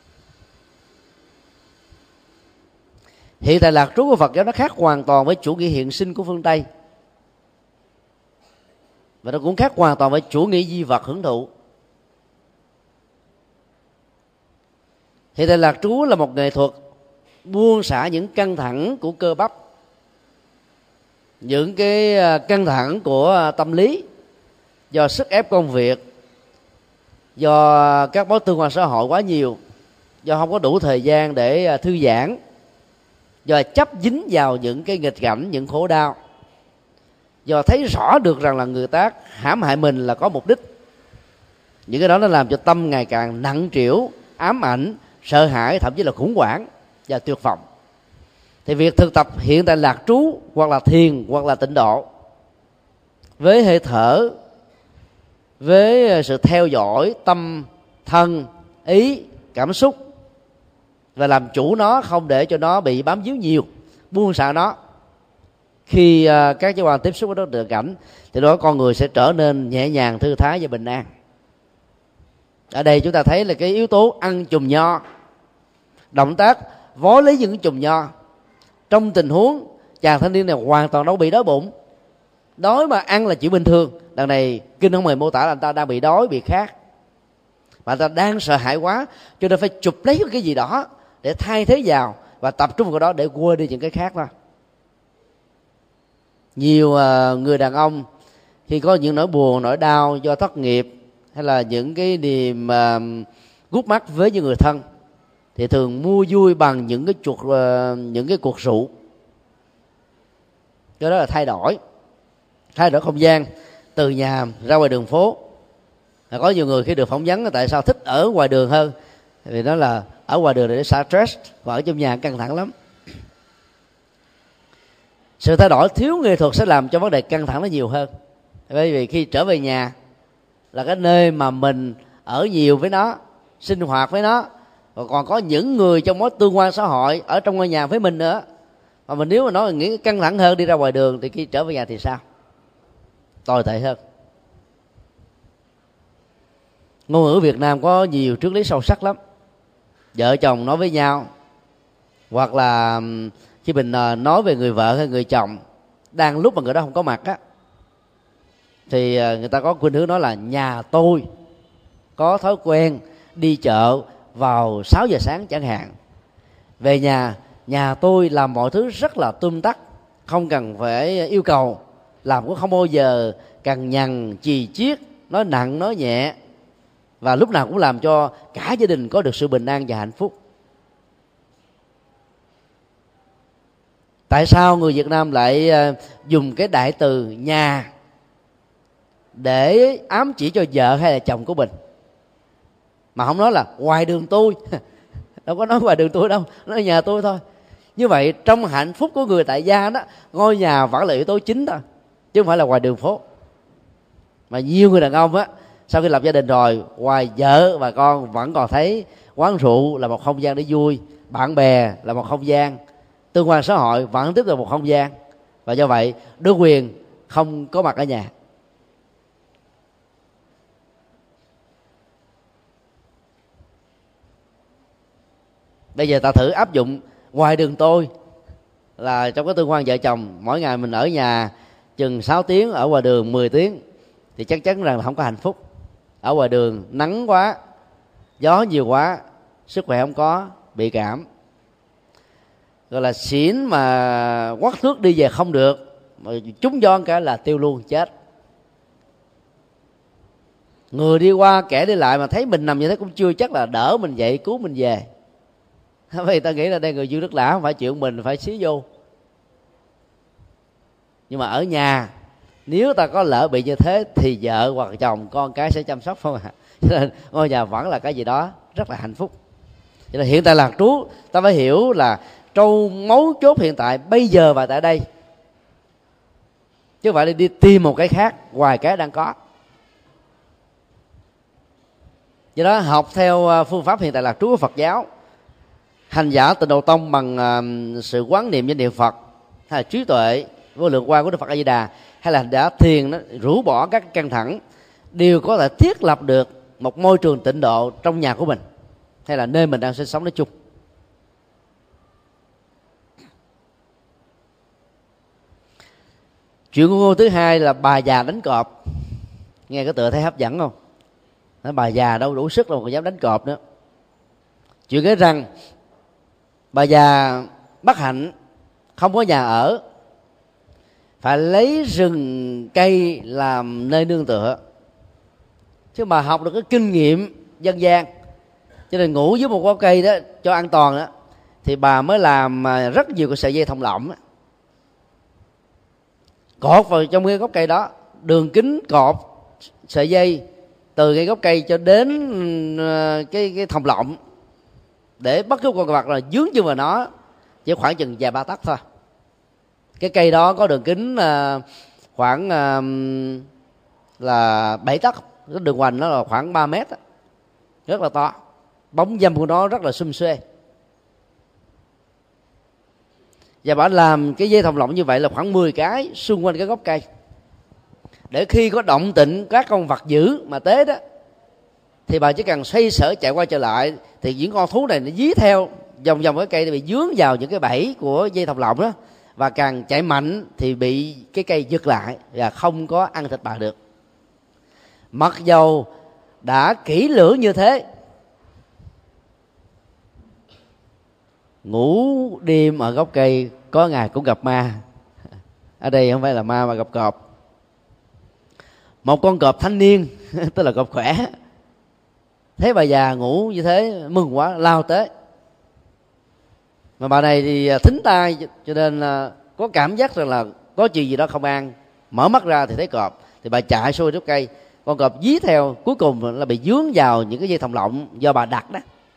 Hiện tại lạc trú của Phật giáo nó khác hoàn toàn với chủ nghĩa hiện sinh của phương Tây, và nó cũng khác hoàn toàn với chủ nghĩa di vật hưởng thụ. Hiện tại lạc trú là một nghệ thuật buông xả những căng thẳng của cơ bắp, những cái căng thẳng của tâm lý do sức ép công việc, do các mối tương quan xã hội quá nhiều, do không có đủ thời gian để thư giãn, do chấp dính vào những cái nghịch cảnh, những khổ đau, do thấy rõ được rằng là người ta hãm hại mình là có mục đích. Những cái đó nó làm cho tâm ngày càng nặng trĩu, ám ảnh, sợ hãi, thậm chí là khủng hoảng và tuyệt vọng. Thì việc thực tập hiện tại lạc trú hoặc là thiền hoặc là tịnh độ với hơi thở, với sự theo dõi tâm, thân, ý, cảm xúc, và làm chủ nó, không để cho nó bị bám víu nhiều, buông xả nó. Khi uh, các giác quan tiếp xúc với đối tượng cảnh, thì đó con người sẽ trở nên nhẹ nhàng, thư thái và bình an. Ở đây chúng ta thấy là cái yếu tố ăn chùm nho, động tác vó lấy những chùm nho, trong tình huống chàng thanh niên này hoàn toàn đâu bị đói bụng. Đói mà ăn là chuyện bình thường. Đằng này kinh không hề mô tả là anh ta đang bị đói, bị khát, mà anh ta đang sợ hãi quá, cho nên phải chụp lấy cái gì đó để thay thế vào và tập trung vào đó để quên đi những cái khác thôi. Nhiều uh, người đàn ông khi có những nỗi buồn, nỗi đau do thất nghiệp, hay là những cái niềm uh, gút mắt với những người thân, thì thường mua vui bằng những cái chuột uh, những cái cuộc rượu. Cái đó là thay đổi thay đổi không gian, từ nhà ra ngoài đường phố. Có nhiều người khi được phỏng vấn tại sao thích ở ngoài đường hơn, vì đó là ở ngoài đường để xả stress, và ở trong nhà căng thẳng lắm. Sự thay đổi thiếu nghệ thuật sẽ làm cho vấn đề căng thẳng nó nhiều hơn. Bởi vì khi trở về nhà là cái nơi mà mình ở nhiều với nó, sinh hoạt với nó, và còn có những người trong mối tương quan xã hội ở trong ngôi nhà với mình nữa. Mà mình nếu mà nói nghĩ căng thẳng hơn đi ra ngoài đường, thì khi trở về nhà thì sao? Tồi tệ hơn. Ngôn ngữ Việt Nam có nhiều triết lý sâu sắc lắm. Vợ chồng nói với nhau, hoặc là khi mình nói về người vợ hay người chồng đang lúc mà người đó không có mặt á, thì người ta có khuynh hướng nói là nhà tôi có thói quen đi chợ vào sáu giờ sáng chẳng hạn. Về nhà, nhà tôi làm mọi thứ rất là tươm tất, không cần phải yêu cầu, làm cũng không bao giờ cằn nhằn, chì chiết, nói nặng nói nhẹ, và lúc nào cũng làm cho cả gia đình có được sự bình an và hạnh phúc. Tại sao người Việt Nam lại dùng cái đại từ nhà để ám chỉ cho vợ hay là chồng của mình, mà không nói là ngoài đường tôi? Đâu có nói ngoài đường tôi đâu, nói nhà tôi thôi. Như vậy trong hạnh phúc của người tại gia đó, ngôi nhà vẫn là yếu tố chính thôi, chứ không phải là ngoài đường phố. Mà nhiều người đàn ông á, sau khi lập gia đình rồi, ngoài vợ và con vẫn còn thấy quán rượu là một không gian để vui, bạn bè là một không gian, tương quan xã hội vẫn tiếp tục một không gian, và do vậy đối quyền không có mặt ở nhà. Bây giờ ta thử áp dụng ngoài đường tôi, là trong cái tương quan vợ chồng, mỗi ngày mình ở nhà chừng sáu tiếng, ở ngoài đường mười tiếng, thì chắc chắn rằng là không có hạnh phúc. Ở ngoài đường nắng quá, gió nhiều quá, sức khỏe không có, bị cảm, gọi là xỉn mà quắt thước đi về không được, mà trúng gió cái là tiêu luôn, chết. Người đi qua kẻ đi lại mà thấy mình nằm như thế cũng chưa chắc là đỡ mình dậy cứu mình về. Vì ta nghĩ là đây người dương đức lã, không phải chuyện mình phải xí vô. Nhưng mà ở nhà, nếu ta có lỡ bị như thế thì vợ hoặc chồng, con cái sẽ chăm sóc không ạ? Cho nên ngôi nhà vẫn là cái gì đó rất là hạnh phúc. Cho nên hiện tại lạc trú, ta phải hiểu là trong mấu chốt hiện tại bây giờ và tại đây, chứ không phải đi tìm một cái khác ngoài cái đang có. Do đó học theo phương pháp hiện tại lạc trú của Phật giáo, hành giả Tịnh Độ Tông bằng uh, sự quán niệm danh niệm Phật, hay là trí tuệ vô lượng quang của Đức Phật A Di Đà, hay là đã thiền đó, rũ bỏ các căng thẳng, đều có thể thiết lập được một môi trường tịnh độ trong nhà của mình, hay là nơi mình đang sinh sống nói chung. Chuyện của ngôn thứ hai là bà già đánh cọp. Nghe cái tựa thấy hấp dẫn không? Nói bà già đâu đủ sức đâu còn dám đánh cọp nữa. Chuyện cái rằng bà già bất hạnh không có nhà ở, phải lấy rừng cây làm nơi nương tựa, chứ mà học được cái kinh nghiệm dân gian, cho nên ngủ dưới một gốc cây đó cho an toàn đó, thì bà mới làm rất nhiều cái sợi dây thòng lọng đó, cột vào trong cái gốc cây đó, đường kính cột sợi dây từ cái gốc cây cho đến cái cái thòng lọng, để bất cứ con vật là dướng chân vào nó chỉ khoảng chừng vài ba tấc thôi. Cái cây đó có đường kính uh, khoảng uh, là bảy tấc, cái đường hoành nó là khoảng ba mét đó. Rất là to, bóng dâm của nó rất là sum xuê. Và bà làm cái dây thòng lọng như vậy là khoảng mười cái xung quanh cái gốc cây, để khi có động tĩnh các con vật dữ mà tế đó, thì bà chỉ cần xoay sở chạy qua trở lại, thì những con thú này nó dí theo vòng vòng cái cây, bị dướng vào những cái bẫy của dây thòng lọng đó, và càng chạy mạnh thì bị cái cây giật lại và không có ăn thịt bà được. Mặc dầu đã kỹ lưỡng như thế, ngủ đêm ở gốc cây có ngày cũng gặp ma. Ở đây không phải là ma mà gặp cọp. Một con cọp thanh niên tức là cọp khỏe, thấy bà già ngủ như thế mừng quá, lao tới. Mà bà này thì thính tai, cho nên có cảm giác rằng là có chuyện gì đó không an. Mở mắt ra thì thấy cọp, thì bà chạy xuôi gốc cây, con cọp dí theo, cuối cùng là bị dướng vào những cái dây thòng lọng do bà đặt đó.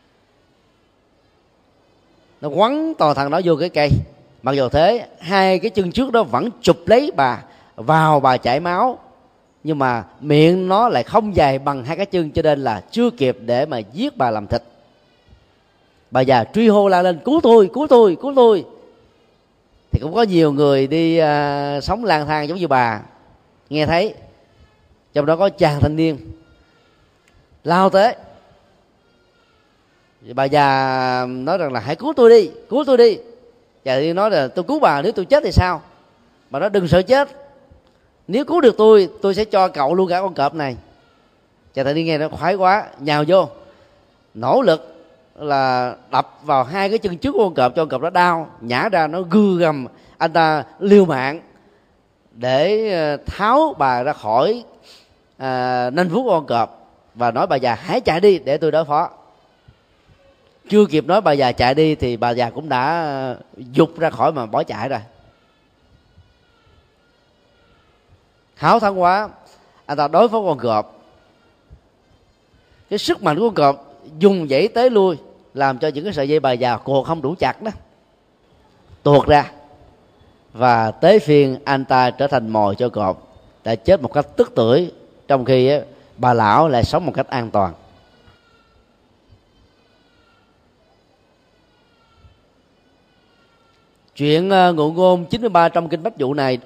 Nó quấn toàn thằng đó vô cái cây. Mặc dù thế, hai cái chân trước đó vẫn chụp lấy bà, vào bà chảy máu, nhưng mà miệng nó lại không dài bằng hai cái chân, cho nên là chưa kịp để mà giết bà làm thịt. Bà già truy hô la lên: cứu tôi, cứu tôi, cứu tôi. Thì cũng có nhiều người đi uh, sống lang thang giống như bà nghe thấy, trong đó có chàng thanh niên lao tới. Bà già nói rằng là hãy cứu tôi đi, cứu tôi đi. Chàng thanh niên nói là tôi cứu bà, nếu tôi chết thì sao? Bà nói đừng sợ chết, nếu cứu được tôi, tôi sẽ cho cậu luôn cả con cọp này. Chàng thanh niên nghe nó khoái quá, nhào vô, nỗ lực là đập vào hai cái chân trước của con cọp, cho con cọp nó đau, nhả ra nó gư gầm. Anh ta liều mạng để tháo bà ra khỏi à, nanh vuốt của con cọp, và nói bà già hãy chạy đi để tôi đối phó. Chưa kịp nói bà già chạy đi thì bà già cũng đã giục ra khỏi mà bỏ chạy rồi. Háo thắng quá, anh ta đối phó con cọp. Cái sức mạnh của con cọp dùng dãy tới lui, làm cho những cái sợi dây bà già cột không đủ chặt đó tuột ra, và tới phiên anh ta trở thành mồi cho cọp, đã chết một cách tức tưởi trong khi á, bà lão lại sống một cách an toàn. Chuyện uh, ngụ ngôn chín mươi ba trong kinh Bách Dụ này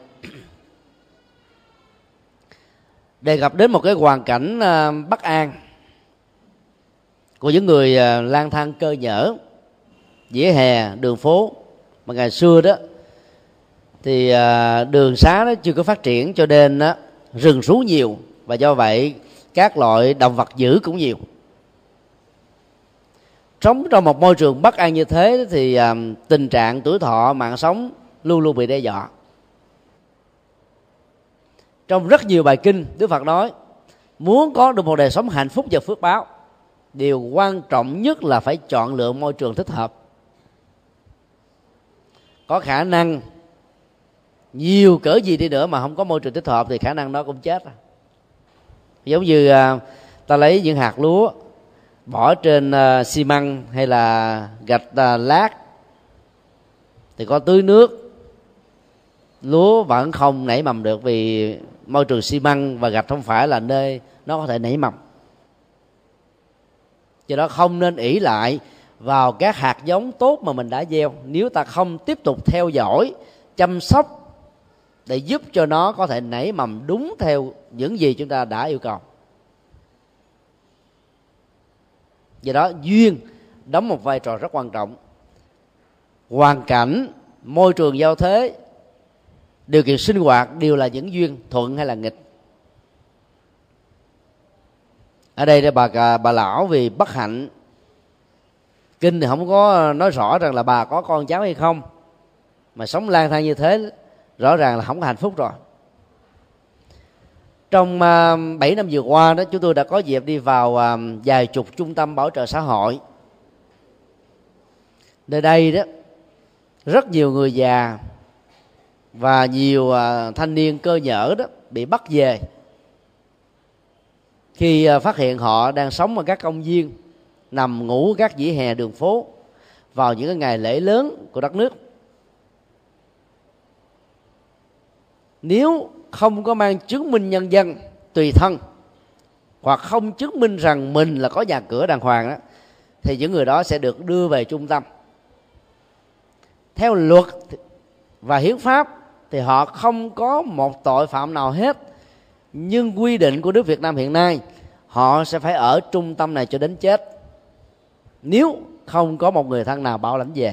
đề cập đến một cái hoàn cảnh uh, bất an của những người uh, lang thang cơ nhỡ vỉa hè đường phố. Mà ngày xưa đó thì uh, đường xá nó chưa có phát triển, cho nên uh, rừng rú nhiều, và do vậy các loại động vật dữ cũng nhiều. Sống trong một môi trường bất an như thế thì uh, tình trạng tuổi thọ mạng sống luôn luôn bị đe dọa. Trong rất nhiều bài kinh, Đức Phật nói muốn có được một đời sống hạnh phúc và phước báo, điều quan trọng nhất là phải chọn lựa môi trường thích hợp. Có khả năng nhiều cỡ gì đi nữa mà không có môi trường thích hợp thì khả năng đó cũng chết. Giống như uh, ta lấy những hạt lúa bỏ trên uh, xi măng hay là gạch uh, lát, thì có tưới nước, lúa vẫn không nảy mầm được, vì môi trường xi măng và gạch không phải là nơi nó có thể nảy mầm. Do đó không nên ỷ lại vào các hạt giống tốt mà mình đã gieo, nếu ta không tiếp tục theo dõi, chăm sóc để giúp cho nó có thể nảy mầm đúng theo những gì chúng ta đã yêu cầu. Do đó duyên đóng một vai trò rất quan trọng. Hoàn cảnh, môi trường giao thế, điều kiện sinh hoạt đều là những duyên thuận hay là nghịch. Ở đây là bà bà lão vì bất hạnh, kinh thì không có nói rõ rằng là bà có con cháu hay không, mà sống lang thang như thế rõ ràng là không có hạnh phúc rồi. Trong uh, bảy năm vừa qua đó, chúng tôi đã có dịp đi vào uh, vài chục trung tâm bảo trợ xã hội. Nơi đây đó rất nhiều người già và nhiều uh, thanh niên cơ nhỡ đó bị bắt về khi uh, phát hiện họ đang sống ở các công viên, nằm ngủ các vỉa hè đường phố vào những cái ngày lễ lớn của đất nước. Nếu không có mang chứng minh nhân dân tùy thân, hoặc không chứng minh rằng mình là có nhà cửa đàng hoàng đó, thì những người đó sẽ được đưa về trung tâm. Theo luật và hiến pháp thì họ không có một tội phạm nào hết, nhưng quy định của nước Việt Nam hiện nay họ sẽ phải ở trung tâm này cho đến chết, nếu không có một người thân nào bảo lãnh về.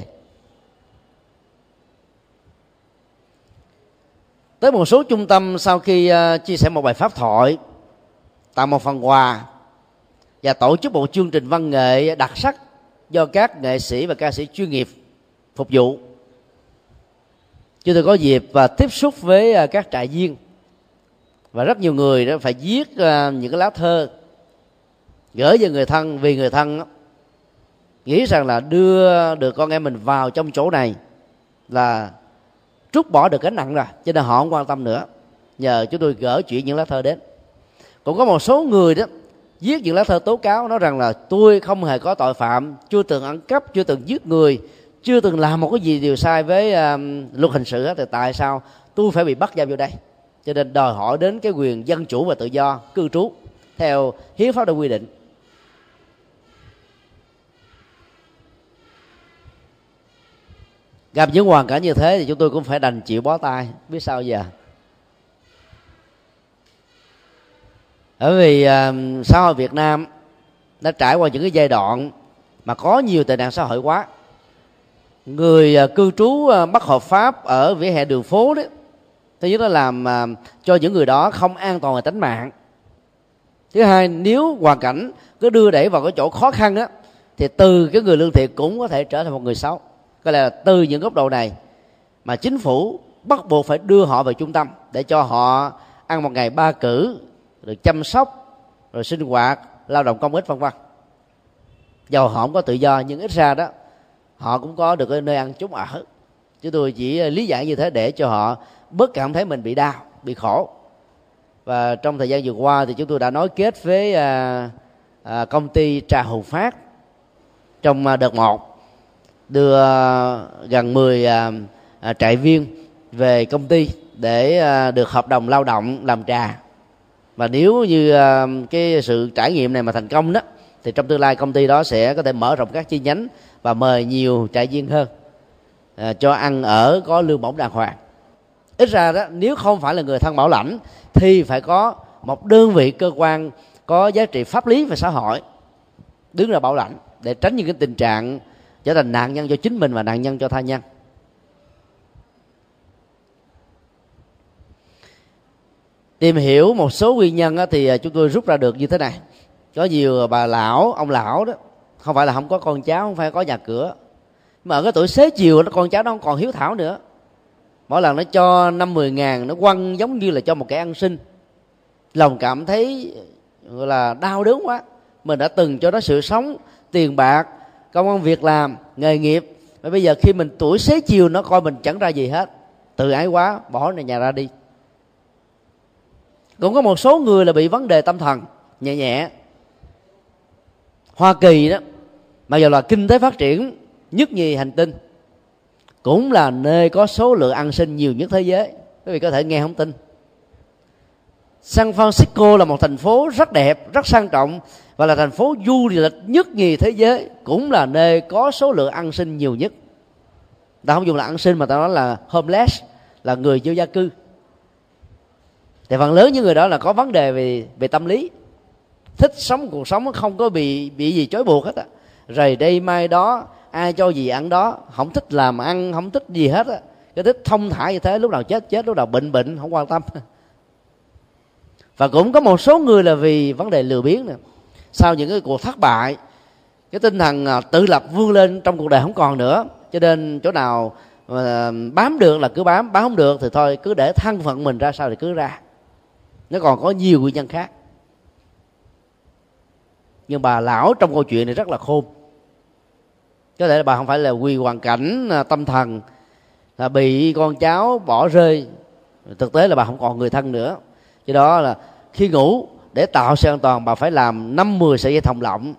Tới một số trung tâm, sau khi uh, chia sẻ một bài pháp thoại, tặng một phần quà và tổ chức một chương trình văn nghệ đặc sắc do các nghệ sĩ và ca sĩ chuyên nghiệp phục vụ, chúng tôi có dịp và uh, tiếp xúc với uh, các trại viên, và rất nhiều người đó phải viết uh, những cái lá thơ gửi về người thân, vì người thân đó, nghĩ rằng là đưa được con em mình vào trong chỗ này là trút bỏ được gánh nặng rồi, cho nên họ không quan tâm nữa. Nhờ chúng tôi gửi chuyển những lá thơ đến. Cũng có một số người đó viết những lá thơ tố cáo, nói rằng là tôi không hề có tội phạm, chưa từng ăn cắp, chưa từng giết người, chưa từng làm một cái gì điều sai với uh, luật hình sự hết, thì tại sao tôi phải bị bắt giam vô đây? Cho nên đòi hỏi đến cái quyền dân chủ và tự do cư trú theo hiến pháp đã quy định. Gặp những hoàn cảnh như thế thì chúng tôi cũng phải đành chịu bó tay, biết sao giờ. Bởi vì uh, xã hội Việt Nam đã trải qua những cái giai đoạn mà có nhiều tệ nạn xã hội quá. Người uh, cư trú uh, bất hợp pháp ở vỉa hè đường phố đấy, thứ nhất là làm uh, cho những người đó không an toàn về tính mạng. Thứ hai, nếu hoàn cảnh cứ đưa đẩy vào cái chỗ khó khăn á, thì từ cái người lương thiện cũng có thể trở thành một người xấu. Có lẽ là từ những góc độ này mà chính phủ bắt buộc phải đưa họ về trung tâm để cho họ ăn một ngày ba cử, rồi chăm sóc, rồi sinh hoạt, lao động công ích vân vân. Dầu họ không có tự do, nhưng ít ra đó họ cũng có được cái nơi ăn chốn ở. Chứ tôi chỉ lý giải như thế để cho họ bớt cảm thấy mình bị đau, bị khổ. Và trong thời gian vừa qua thì chúng tôi đã nối kết với à, à, công ty Trà Hùng Phát trong à, đợt một, đưa gần mười à, à, trại viên về công ty để à, được hợp đồng lao động làm trà. Và nếu như uh, cái sự trải nghiệm này mà thành công đó, thì trong tương lai công ty đó sẽ có thể mở rộng các chi nhánh và mời nhiều trại viên hơn, uh, cho ăn ở có lương bổng đàng hoàng. Ít ra đó, nếu không phải là người thân bảo lãnh thì phải có một đơn vị cơ quan có giá trị pháp lý và xã hội đứng ra bảo lãnh, để tránh những cái tình trạng trở thành nạn nhân cho chính mình và nạn nhân cho tha nhân. Tìm hiểu một số nguyên nhân thì chúng tôi rút ra được như thế này. Có nhiều bà lão, ông lão đó không phải là không có con cháu, không phải có nhà cửa, mà ở cái tuổi xế chiều nó con cháu nó không còn hiếu thảo nữa. Mỗi lần nó cho năm mười ngàn, nó quăng giống như là cho một kẻ ăn xin. Lòng cảm thấy gọi là đau đớn quá. Mình đã từng cho nó sự sống, tiền bạc, công ăn việc làm, nghề nghiệp, mà bây giờ khi mình tuổi xế chiều nó coi mình chẳng ra gì hết, tự ái quá, bỏ này nhà ra đi. Cũng có một số người là bị vấn đề tâm thần nhẹ nhẹ. Hoa Kỳ đó, mặc dù là kinh tế phát triển nhất nhì hành tinh, cũng là nơi có số lượng ăn xin nhiều nhất thế giới. Quý vị có thể nghe không tin. San Francisco là một thành phố rất đẹp, rất sang trọng, và là thành phố du lịch nhất nhì thế giới, cũng là nơi có số lượng ăn xin nhiều nhất. Ta không dùng là ăn xin mà ta nói là homeless, là người vô gia cư. Thì phần lớn những người đó là có vấn đề về về tâm lý, thích sống cuộc sống không có bị bị gì trói buộc hết á, rầy đây mai đó, ai cho gì ăn đó, không thích làm ăn, không thích gì hết á, cái thích thông thả như thế, lúc nào chết chết, lúc nào bệnh bệnh, không quan tâm. Và cũng có một số người là vì vấn đề lười biếng nè, sau những cái cuộc thất bại, cái tinh thần tự lập vươn lên trong cuộc đời không còn nữa, cho nên chỗ nào mà bám được là cứ bám, bám không được thì thôi, cứ để thân phận mình ra sao thì cứ ra. Nó còn có nhiều nguyên nhân khác. Nhưng bà lão trong câu chuyện này rất là khôn. Có thể là bà không phải là vì hoàn cảnh tâm thần, là bị con cháu bỏ rơi, thực tế là bà không còn người thân nữa. Cho đó là khi ngủ, để tạo sự an toàn, bà phải làm năm mười sợi dây thòng lọng,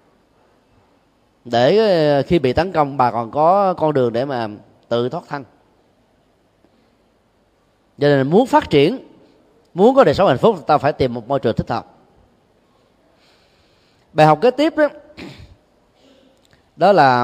để khi bị tấn công bà còn có con đường để mà tự thoát thân. Cho nên muốn phát triển, muốn có đời sống hạnh phúc, ta phải tìm một môi trường thích hợp. Bài học kế tiếp đó, đó là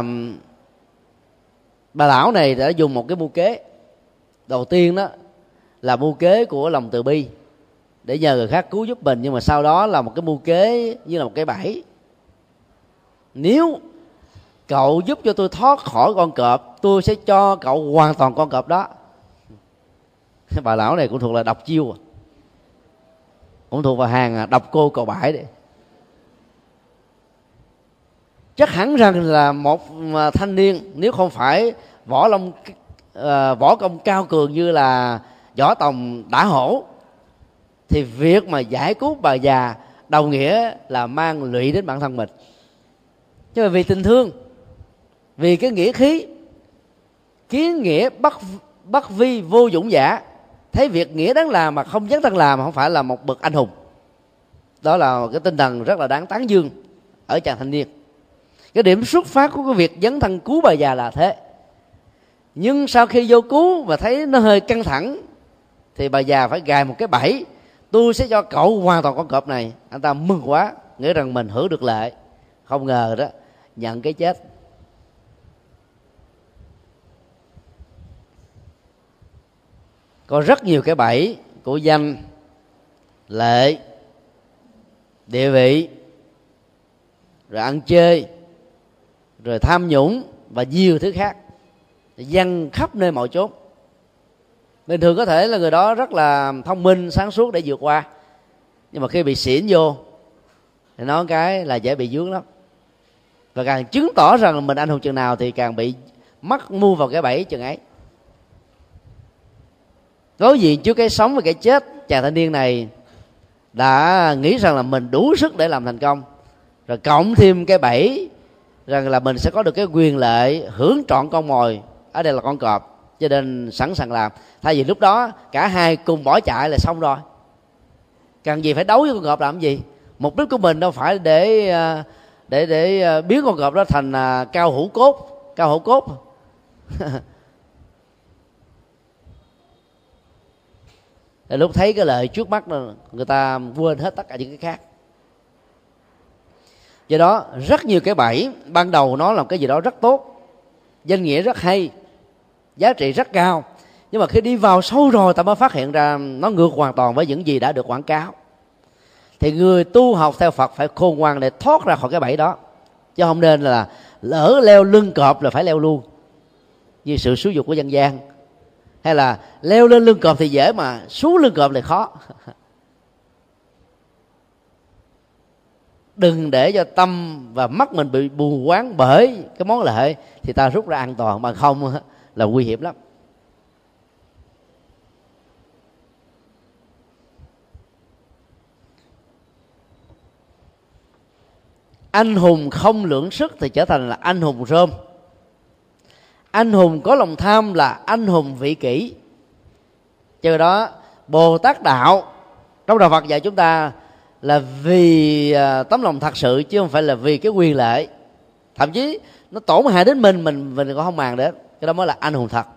bà lão này đã dùng một cái mưu kế. Đầu tiên đó là mưu kế của lòng từ bi, để nhờ người khác cứu giúp mình, nhưng mà sau đó là một cái mưu kế như là một cái bẫy. Nếu cậu giúp cho tôi thoát khỏi con cọp, tôi sẽ cho cậu hoàn toàn con cọp đó. Bà lão này cũng thuộc là độc chiêu, cũng thuộc vào hàng độc cô cầu bãi đấy. Chắc hẳn rằng là một thanh niên nếu không phải võ long uh, võ công cao cường như là Võ Tòng Đả Hổ, thì việc mà giải cứu bà già đồng nghĩa là mang lụy đến bản thân mình. Nhưng mà vì tình thương, vì cái nghĩa khí, kiến nghĩa bất bất vi vô dũng giả, thấy việc nghĩa đáng làm mà không dấn thân làm, không phải là một bậc anh hùng. Đó là một cái tinh thần rất là đáng tán dương ở chàng thanh niên. Cái điểm xuất phát của cái việc dấn thân cứu bà già là thế. Nhưng sau khi vô cứu và thấy nó hơi căng thẳng, thì bà già phải gài một cái bẫy: tôi sẽ cho cậu hoàn toàn con cọp này. Anh ta mừng quá, nghĩ rằng mình hưởng được lợi. Không ngờ đó, nhận cái chết. Có rất nhiều cái bẫy của danh, lệ, địa vị, rồi ăn chơi, rồi tham nhũng và nhiều thứ khác, văng khắp nơi mọi chốn. Bình thường có thể là người đó rất là thông minh, sáng suốt để vượt qua, nhưng mà khi bị xỉn vô thì nói cái là dễ bị vướng lắm. Và càng chứng tỏ rằng là mình anh hùng chừng nào thì càng bị mắc mưu vào cái bẫy chừng ấy. Đối diện trước cái sống và cái chết, chàng thanh niên này đã nghĩ rằng là mình đủ sức để làm thành công, rồi cộng thêm cái bẫy rằng là mình sẽ có được cái quyền lợi hưởng trọn con mồi, ở đây là con cọp, cho nên sẵn sàng làm. Thay vì lúc đó cả hai cùng bỏ chạy là xong rồi, cần gì phải đấu với con cọp làm gì. Mục đích của mình đâu phải để để để biến con cọp đó thành cao hữu cốt, cao hữu cốt. Lúc thấy cái lợi trước mắt đó, người ta quên hết tất cả những cái khác. Do đó rất nhiều cái bẫy ban đầu nó làm cái gì đó rất tốt, danh nghĩa rất hay, giá trị rất cao, nhưng mà khi đi vào sâu rồi ta mới phát hiện ra nó ngược hoàn toàn với những gì đã được quảng cáo. Thì người tu học theo Phật phải khôn ngoan để thoát ra khỏi cái bẫy đó, chứ không nên là lỡ leo lưng cọp là phải leo luôn, như sự xúi dục của dân gian, hay là leo lên lưng cọp thì dễ mà xuống lưng cọp thì khó. Đừng để cho tâm và mắt mình bị mù quáng bởi cái món lợi, thì ta rút ra an toàn, mà không là nguy hiểm lắm. Anh hùng không lượng sức thì trở thành là anh hùng rơm. Anh hùng có lòng tham là anh hùng vị kỷ. Cho đó Bồ Tát đạo trong đạo Phật dạy chúng ta là vì tấm lòng thật sự, chứ không phải là vì cái quyền lợi. Thậm chí nó tổn hại đến mình mình mình còn không màng đến, cái đó mới là anh hùng thật.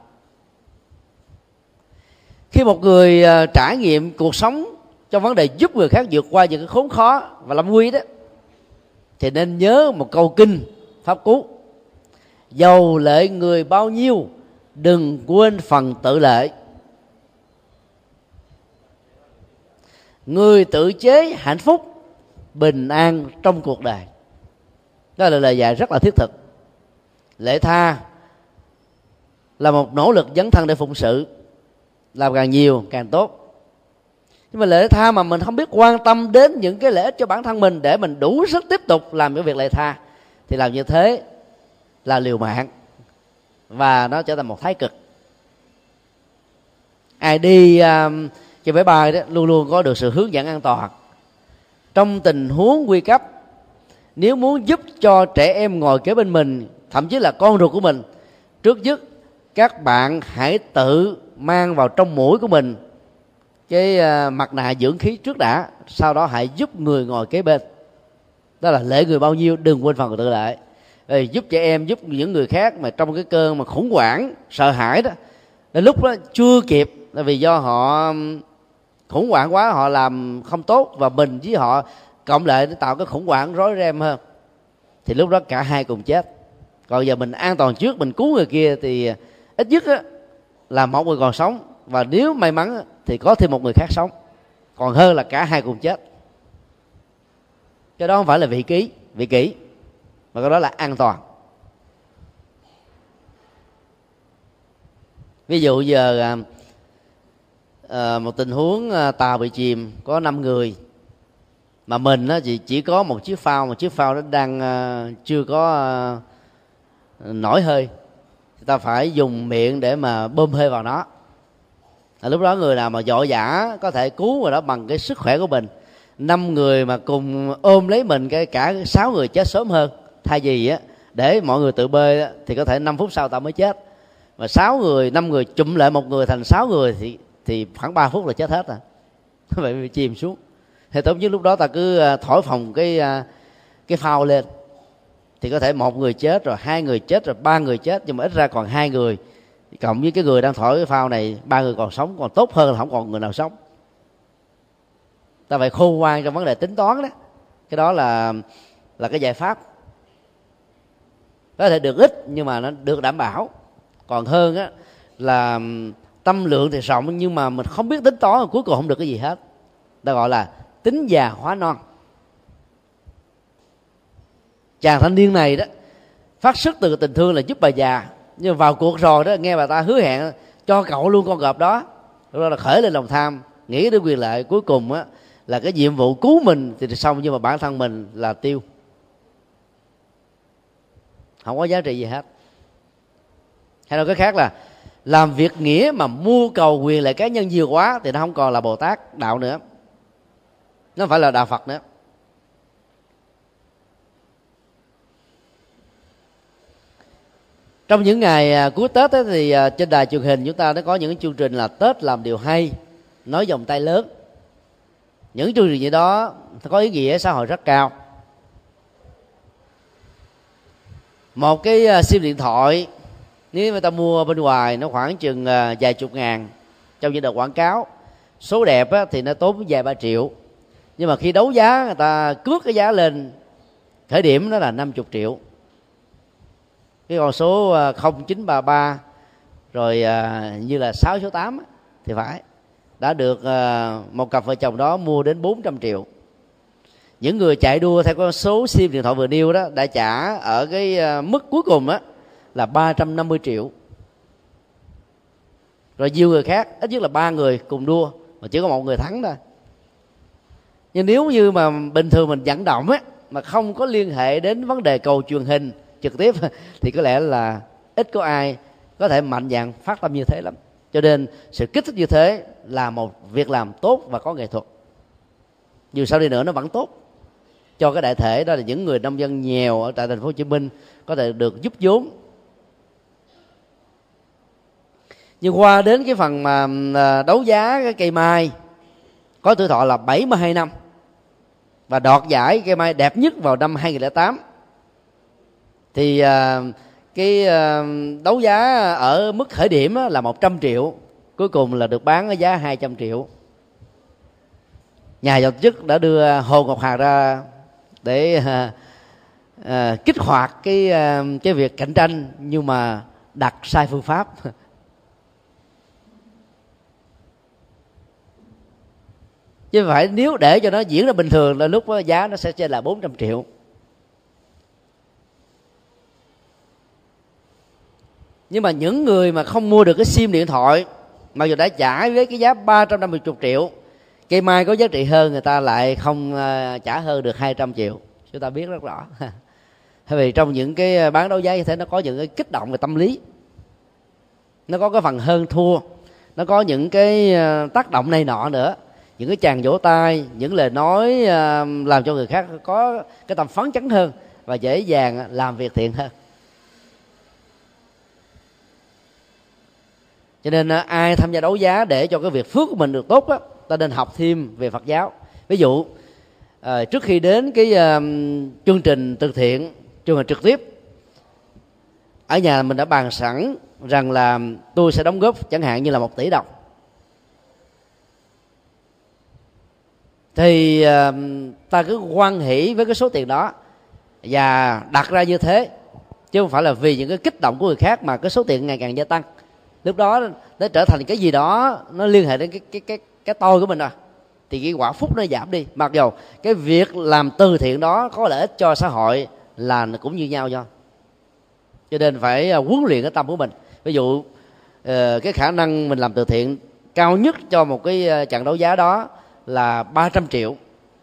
Khi một người trải nghiệm cuộc sống trong vấn đề giúp người khác vượt qua những cái khốn khó và lâm nguy đó, thì nên nhớ một câu kinh Pháp Cú: dầu lợi người bao nhiêu, đừng quên phần tự lợi. Người tự chế hạnh phúc, bình an trong cuộc đời. Đó là lời dạy rất là thiết thực. Lễ tha là một nỗ lực dấn thân để phụng sự, làm càng nhiều càng tốt. Nhưng mà lễ tha mà mình không biết quan tâm đến những cái lợi ích cho bản thân mình để mình đủ sức tiếp tục làm những việc lễ tha, thì làm như thế là liều mạng, và nó trở thành một thái cực. Ai đi um, trên máy bay đó luôn luôn có được sự hướng dẫn an toàn. Trong tình huống nguy cấp, nếu muốn giúp cho trẻ em ngồi kế bên mình, thậm chí là con ruột của mình, trước nhất các bạn hãy tự mang vào trong mũi của mình cái uh, mặt nạ dưỡng khí trước đã, sau đó hãy giúp người ngồi kế bên. Đó là lễ người bao nhiêu, đừng quên phần tự lợi. Rồi giúp trẻ em, giúp những người khác mà trong cái cơn mà khủng hoảng, sợ hãi đó, đến lúc đó chưa kịp, là vì do họ khủng hoảng quá, họ làm không tốt, và mình với họ cộng lại để tạo cái khủng hoảng rối ren hơn, thì lúc đó cả hai cùng chết. Còn giờ mình an toàn trước, mình cứu người kia, thì ít nhất á, là một người còn sống, và nếu may mắn thì có thêm một người khác sống, còn hơn là cả hai cùng chết. Cái đó không phải là vị ký, vị kỷ, mà cái đó là an toàn. Ví dụ giờ à, một tình huống tàu bị chìm, có năm người, mà mình á, chỉ, chỉ có một chiếc phao, một chiếc phao nó đang à, chưa có à, nổi hơi, ta phải dùng miệng để mà bơm hơi vào nó. À, lúc đó người nào mà vội vã có thể cứu người đó bằng cái sức khỏe của mình. Năm người mà cùng ôm lấy mình, cái cả sáu người chết sớm hơn. Thay vì á để mọi người tự bơi á, thì có thể năm phút sau ta mới chết. Mà sáu người, năm người chụm lại một người thành sáu người thì thì khoảng ba phút là chết hết rồi. Vậy bị chìm xuống. Thì tốt nhất lúc đó ta cứ thổi phồng cái cái phao lên, thì có thể một người chết, rồi hai người chết, rồi ba người chết, nhưng mà ít ra còn hai người, cộng với cái người đang thổi cái phao này, ba người còn sống, còn tốt hơn là không còn người nào sống. Ta phải khôn ngoan trong vấn đề tính toán đó. Cái đó là là cái giải pháp. Có thể được ít nhưng mà nó được đảm bảo. Còn hơn á là tâm lượng thì rộng nhưng mà mình không biết tính toán, cuối cùng không được cái gì hết. Ta gọi là tính già hóa non. Chàng thanh niên này đó phát xuất từ tình thương là giúp bà già, nhưng vào cuộc rồi đó nghe bà ta hứa hẹn cho cậu luôn con gợp đó, đó là khởi lên lòng tham, nghĩ đến quyền lợi, cuối cùng á là cái nhiệm vụ cứu mình thì xong, nhưng mà bản thân mình là tiêu, không có giá trị gì hết. Hay nói cái khác là làm việc nghĩa mà mưu cầu quyền lợi cá nhân nhiều quá thì nó không còn là Bồ Tát đạo nữa, nó không phải là đạo Phật nữa. Trong những ngày cuối Tết ấy, thì trên đài truyền hình chúng ta nó có những chương trình là Tết làm điều hay, nói vòng tay lớn. Những chương trình như đó có ý nghĩa xã hội rất cao. Một cái sim điện thoại nếu người ta mua bên ngoài nó khoảng chừng vài chục ngàn trong những đợt quảng cáo, số đẹp á, thì nó tốn vài ba triệu, nhưng mà khi đấu giá người ta cước cái giá lên, khởi điểm nó là năm mươi triệu. Cái con số không chín ba ba rồi à, như là sáu số tám á, thì phải đã được à, một cặp vợ chồng đó mua đến bốn trăm triệu. Những người chạy đua theo con số sim điện thoại vừa nêu đó đã trả ở cái à, mức cuối cùng á là ba trăm năm mươi triệu. Rồi nhiều người khác, ít nhất là ba người cùng đua mà chỉ có một người thắng thôi. Nhưng nếu như mà bình thường mình vận động á mà không có liên hệ đến vấn đề cầu truyền hình trực tiếp thì có lẽ là ít có ai có thể mạnh dạn phát tâm như thế lắm. Cho nên sự kích thích như thế là một việc làm tốt và có nghệ thuật. Dù sao đi nữa nó vẫn tốt cho cái đại thể, đó là những người nông dân nghèo ở tại thành phố Hồ Chí Minh có thể được giúp vốn. Nhưng qua đến cái phần mà đấu giá cái cây mai có tuổi thọ là bảy mươi hai năm và đoạt giải cây mai đẹp nhất vào năm hai nghìn lẻ tám, thì cái đấu giá ở mức khởi điểm là một trăm triệu, cuối cùng là được bán ở giá hai trăm triệu. Nhà tổ chức đã đưa Hồ Ngọc Hà ra để à, à, kích hoạt cái à, cái việc cạnh tranh, nhưng mà đặt sai phương pháp. Chứ phải nếu để cho nó diễn ra bình thường là lúc đó giá nó sẽ trên là bốn trăm triệu. Nhưng mà những người mà không mua được cái sim điện thoại, mặc dù đã trả với cái giá ba trăm năm mươi triệu, cây mai có giá trị hơn, người ta lại không trả hơn được hai trăm triệu. Chúng ta biết rất rõ. Bởi vì trong những cái bán đấu giá như thế nó có những cái kích động về tâm lý, nó có cái phần hơn thua, nó có những cái tác động này nọ nữa, những cái tràng vỗ tay, những lời nói làm cho người khác có cái tâm phấn chấn hơn và dễ dàng làm việc thiện hơn. Cho nên ai tham gia đấu giá để cho cái việc phước của mình được tốt á, ta nên học thêm về Phật giáo. Ví dụ à, trước khi đến cái uh, chương trình từ thiện, chương trình trực tiếp, ở nhà mình đã bàn sẵn rằng là tôi sẽ đóng góp chẳng hạn như là một tỷ đồng, thì uh, ta cứ hoan hỷ với cái số tiền đó và đặt ra như thế, chứ không phải là vì những cái kích động của người khác mà cái số tiền ngày càng gia tăng. Lúc đó nó trở thành cái gì đó nó liên hệ đến cái cái cái cái tôi của mình rồi, thì cái quả phúc nó giảm đi. Mặc dù cái việc làm từ thiện đó có lợi ích cho xã hội là cũng như nhau thôi. Cho nên phải huấn luyện cái tâm của mình. Ví dụ cái khả năng mình làm từ thiện cao nhất cho một cái trận đấu giá đó là ba trăm triệu,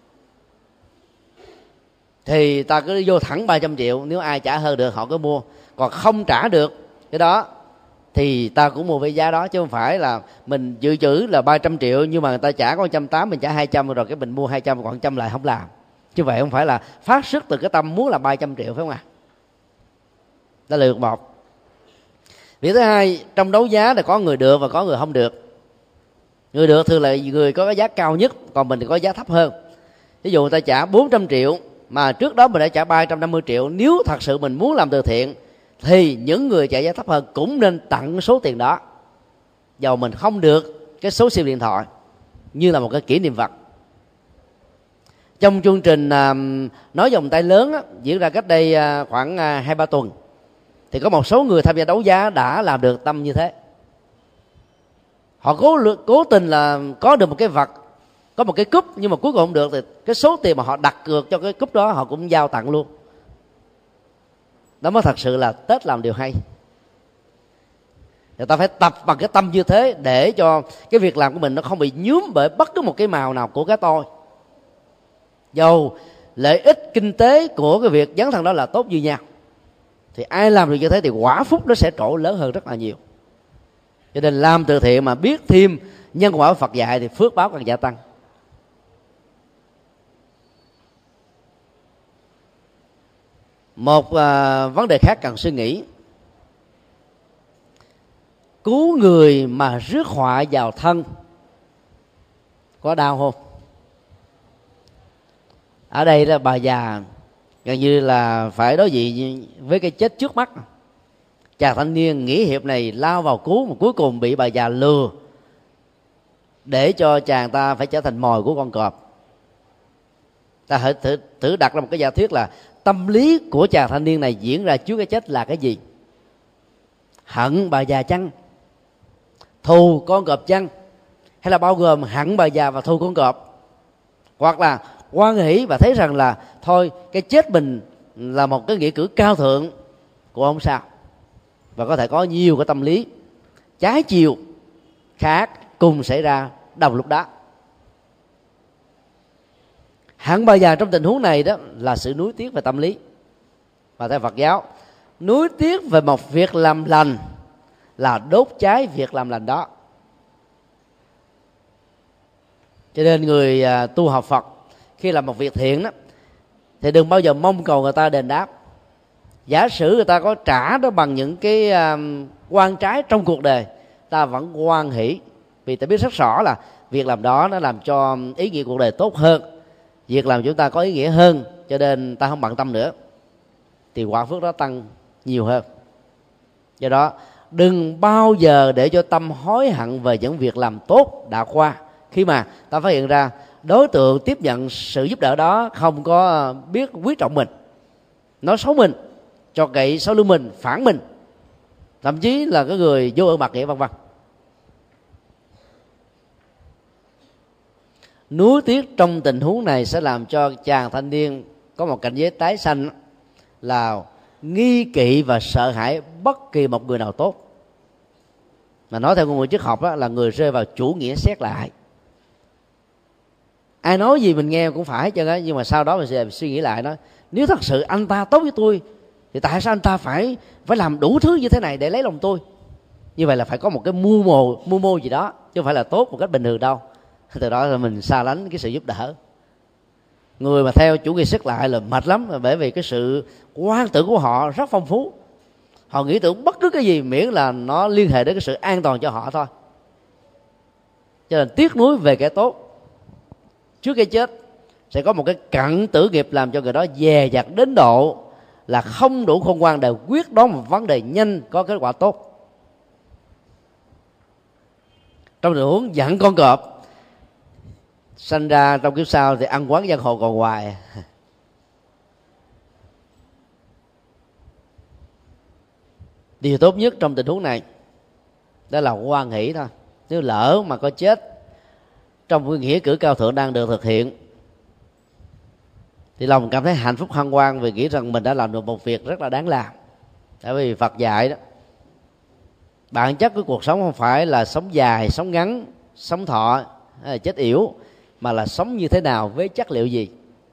thì ta cứ vô thẳng ba trăm triệu. Nếu ai trả hơn được họ cứ mua, còn không trả được cái đó thì ta cũng mua với giá đó, chứ không phải là mình dự trữ là ba trăm triệu nhưng mà người ta trả có một trăm tám mươi, mình trả hai trăm rồi cái mình mua hai trăm còn một trăm lại không làm. Như vậy không phải là phát xuất từ cái tâm muốn là ba trăm triệu, phải không ạ? À? Đó là lượt một. Việc thứ hai, trong đấu giá là có người được và có người không được. Người được thường là người có cái giá cao nhất, còn mình thì có giá thấp hơn. Ví dụ người ta trả bốn trăm triệu mà trước đó mình đã trả ba trăm năm mươi triệu, nếu thật sự mình muốn làm từ thiện thì những người trả giá thấp hơn cũng nên tặng số tiền đó, dầu mình không được cái số sim điện thoại, như là một cái kỷ niệm vật. Trong chương trình uh, nói vòng tay lớn á, diễn ra cách đây uh, khoảng uh, hai ba tuần, thì có một số người tham gia đấu giá đã làm được tâm như thế. Họ cố cố tình là có được một cái vật, có một cái cúp, nhưng mà cuối cùng không được thì cái số tiền mà họ đặt cược cho cái cúp đó họ cũng giao tặng luôn. Đó mới thật sự là Tết làm điều hay. Người ta phải tập bằng cái tâm như thế để cho cái việc làm của mình nó không bị nhuốm bởi bất cứ một cái màu nào của cái tôi. Dầu lợi ích kinh tế của cái việc dấn thân đó là tốt như nhau, thì ai làm được như thế thì quả phúc nó sẽ trổ lớn hơn rất là nhiều. Cho nên làm từ thiện mà biết thêm nhân quả Phật dạy thì phước báo càng gia tăng. Một à, vấn đề khác cần suy nghĩ: cứu người mà rước họa vào thân có đau không? Ở đây là bà già gần như là phải đối diện với cái chết trước mắt. Chàng thanh niên nghĩa hiệp này lao vào cứu mà cuối cùng bị bà già lừa, để cho chàng ta phải trở thành mồi của con cọp. Ta hãy thử, thử đặt ra một cái giả thuyết là tâm lý của chàng thanh niên này diễn ra trước cái chết là cái gì? Hận bà già chăng? Thù con cọp chăng? Hay là bao gồm hận bà già và thù con cọp? Hoặc là hoan hỷ và thấy rằng là thôi cái chết mình là một cái nghĩa cử cao thượng của ông sao? Và có thể có nhiều cái tâm lý trái chiều khác cùng xảy ra đồng lúc đó. Hận bà già trong tình huống này đó là sự nuối tiếc về tâm lý. Và theo Phật giáo, nuối tiếc về một việc làm lành là đốt cháy việc làm lành đó. Cho nên người tu học Phật khi làm một việc thiện đó thì đừng bao giờ mong cầu người ta đền đáp. Giả sử người ta có trả đó bằng những cái quan trái trong cuộc đời, ta vẫn hoan hỷ, vì ta biết rất rõ là việc làm đó nó làm cho ý nghĩa cuộc đời tốt hơn, việc làm chúng ta có ý nghĩa hơn, cho nên ta không bận tâm nữa, thì quả phước đó tăng nhiều hơn. Do đó đừng bao giờ để cho tâm hối hận về những việc làm tốt đã qua, khi mà ta phát hiện ra đối tượng tiếp nhận sự giúp đỡ đó không có biết quý trọng mình, nói xấu mình, cho cậy sau lưng mình, phản mình, thậm chí là cái người vô ơn bạc nghĩa vân vân. Nuối tiếc trong tình huống này sẽ làm cho chàng thanh niên có một cảnh giới tái sanh là nghi kỵ và sợ hãi bất kỳ một người nào tốt. Mà nói theo ngôn ngữ triết học đó, là người rơi vào chủ nghĩa xét lại. Ai nói gì mình nghe cũng phải chứ đó, nhưng mà sau đó mình sẽ suy nghĩ lại, nói nếu thật sự anh ta tốt với tôi thì tại sao anh ta phải phải làm đủ thứ như thế này để lấy lòng tôi? Như vậy là phải có một cái mưu mô mưu mô gì đó, chứ không phải là tốt một cách bình thường đâu. Từ đó là mình xa lánh cái sự giúp đỡ. Người mà theo chủ nghĩa xét lại là mệt lắm, bởi vì cái sự quan tưởng của họ rất phong phú. Họ nghĩ tưởng bất cứ cái gì miễn là nó liên hệ đến cái sự an toàn cho họ thôi. Cho nên tiếc nuối về cái tốt trước cái chết sẽ có một cái cận tử nghiệp làm cho người đó dè dặt đến độ là không đủ khôn ngoan để quyết đoán một vấn đề nhanh có kết quả tốt. Trong tình huống giận con cọp, sanh ra trong kiếp sau thì ăn quán giang hồ còn hoài. Điều tốt nhất trong tình huống này đó là hoan hỷ thôi. Nếu lỡ mà có chết trong cái nghĩa cử cao thượng đang được thực hiện thì lòng cảm thấy hạnh phúc hân hoan vì nghĩ rằng mình đã làm được một việc rất là đáng làm. Tại vì Phật dạy đó, bản chất của cuộc sống không phải là sống dài, sống ngắn, sống thọ hay là chết yểu, mà là sống như thế nào với chất liệu gì.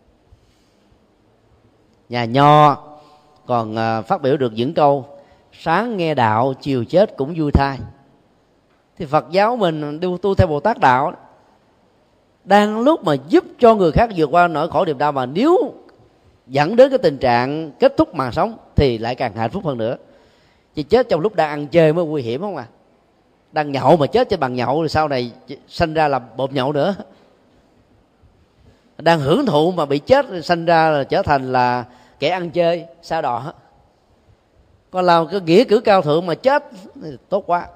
Nhà Nho còn phát biểu được những câu sáng nghe đạo, chiều chết cũng vui thai. Thì Phật giáo mình tu, tu theo Bồ Tát đạo đó, đang lúc mà giúp cho người khác vượt qua nỗi khổ niềm đau, mà nếu dẫn đến cái tình trạng kết thúc màn sống thì lại càng hạnh phúc hơn nữa. Chỉ chết trong lúc đang ăn chơi mới nguy hiểm không à. Đang nhậu mà chết trên bàn nhậu thì sau này sanh ra là bột nhậu nữa. Đang hưởng thụ mà bị chết sanh ra là trở thành là kẻ ăn chơi sao đỏ. Còn làm cái nghĩa cử cao thượng mà chết thì tốt quá.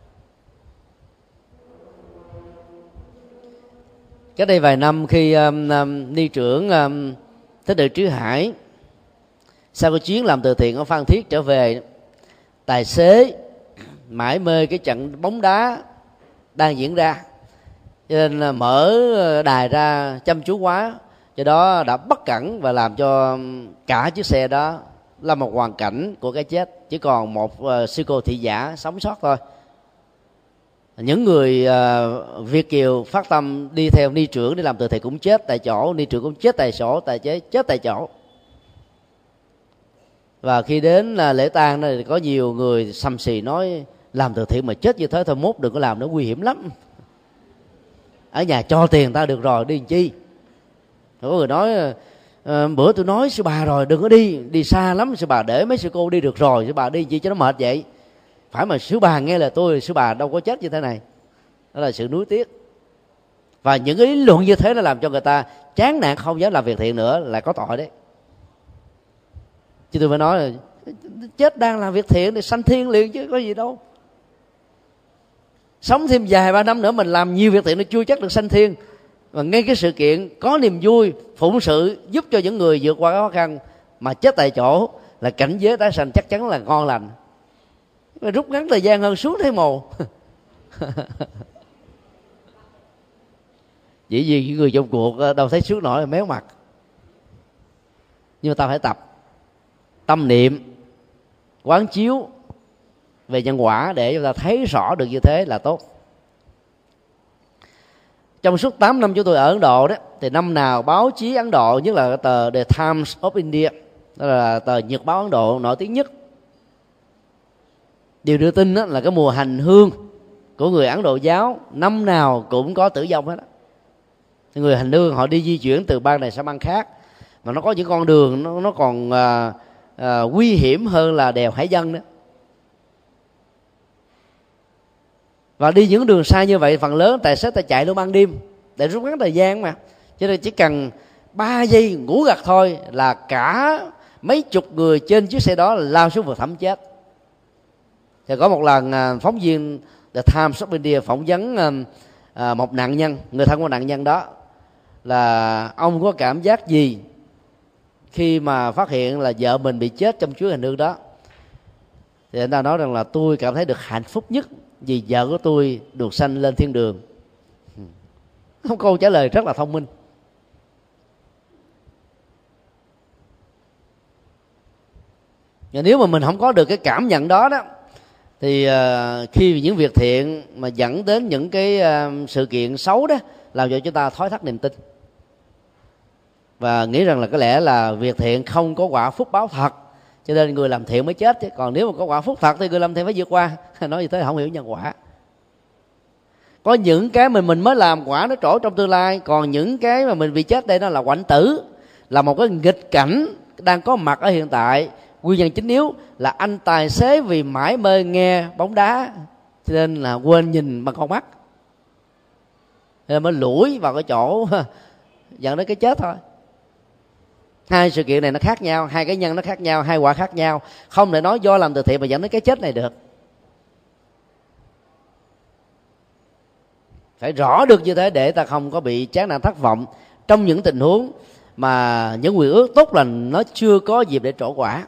Cách đây vài năm khi um, um, ni trưởng um, Thích Đại Trí Hải sau cái chuyến làm từ thiện ở Phan Thiết trở về, tài xế mải mê cái trận bóng đá đang diễn ra, cho nên mở đài ra chăm chú quá, do đó đã bất cẩn và làm cho cả chiếc xe đó là một hoàn cảnh của cái chết, chỉ còn một uh, sư cô thị giả sống sót thôi. Những người uh, Việt kiều phát tâm đi theo ni trưởng để làm từ thiện cũng chết tại chỗ, ni trưởng cũng chết tại chỗ, tài xế chết tại chỗ. Và khi đến uh, lễ tang thì có nhiều người xăm xì nói làm từ thiện mà chết như thế thôi mốt đừng có làm, nó nguy hiểm lắm. Ở nhà cho tiền ta được rồi, đi làm chi. Có người nói à, bữa tôi nói sư bà rồi đừng có đi, đi xa lắm sư bà, để mấy sư cô đi được rồi, sư bà đi chi cho nó mệt vậy. Phải mà sư bà nghe là tôi, sư bà đâu có chết như thế này. Đó là sự nuối tiếc. Và những cái lý luận như thế nó làm cho người ta chán nản không dám làm việc thiện nữa, lại có tội đấy. Chứ tôi phải nói là chết đang làm việc thiện thì sanh thiên liền chứ có gì đâu. sống thêm vài ba năm nữa mình làm nhiều việc thiện nó chưa chắc được sanh thiên. Và ngay cái sự kiện có niềm vui phụng sự giúp cho những người vượt qua khó khăn mà chết tại chỗ là cảnh giới tái sanh chắc chắn là ngon lành, rút ngắn thời gian hơn xuống thế mồ. Chỉ vì những người trong cuộc đâu thấy sướng nổi là méo mặt. Nhưng mà ta phải tập tâm niệm quán chiếu về nhân quả để chúng ta thấy rõ được như thế là tốt. Trong suốt tám năm chúng tôi ở Ấn Độ đó, thì năm nào báo chí Ấn Độ, nhất là tờ The Times of India, đó là tờ nhật báo Ấn Độ nổi tiếng nhất, điều đưa tin đó là cái mùa hành hương của người Ấn Độ giáo năm nào cũng có tử vong hết đó. Người hành hương họ đi di chuyển từ bang này sang bang khác, mà nó có những con đường nó, nó còn à, à, nguy hiểm hơn là đèo Hải Vân đó. Và đi những đường xa như vậy, phần lớn tài xế ta chạy luôn ban đêm để rút ngắn thời gian mà. Cho nên chỉ cần ba giây ngủ gật thôi là cả mấy chục người trên chiếc xe đó lao xuống vực thẳm chết. Thì có một lần phóng viên The Times of India phỏng vấn một nạn nhân, người thân của nạn nhân đó, là ông có cảm giác gì khi mà phát hiện là vợ mình bị chết trong chuyến hành hương đó. Thì anh ta nói rằng là tôi cảm thấy được hạnh phúc nhất vì vợ của tôi được sanh lên thiên đường. Không, câu trả lời rất là thông minh. Và nếu mà mình không có được cái cảm nhận đó đó, thì uh, khi những việc thiện mà dẫn đến những cái uh, sự kiện xấu đó, làm cho chúng ta thói thắt niềm tin và nghĩ rằng là có lẽ là việc thiện không có quả phúc báo thật, cho nên người làm thiện mới chết chứ. Còn nếu mà có quả phúc thật thì người làm thiện phải vượt qua. Nói như thế là không hiểu nhân quả. Có những cái mình mình mới làm quả nó trổ trong tương lai, còn những cái mà mình bị chết đây nó là quạnh tử, là một cái nghịch cảnh đang có mặt ở hiện tại. Nguyên nhân chính yếu là anh tài xế vì mãi mê nghe bóng đá cho nên là quên nhìn bằng con mắt, nên mới lủi vào cái chỗ dẫn đến cái chết thôi. Hai sự kiện này nó khác nhau, hai cái nhân nó khác nhau, hai quả khác nhau, không thể nói do làm từ thiện mà dẫn đến cái chết này được. Phải rõ được như thế để ta không có bị chán nản thất vọng trong những tình huống mà những quyền ước tốt lành nó chưa có dịp để trổ quả.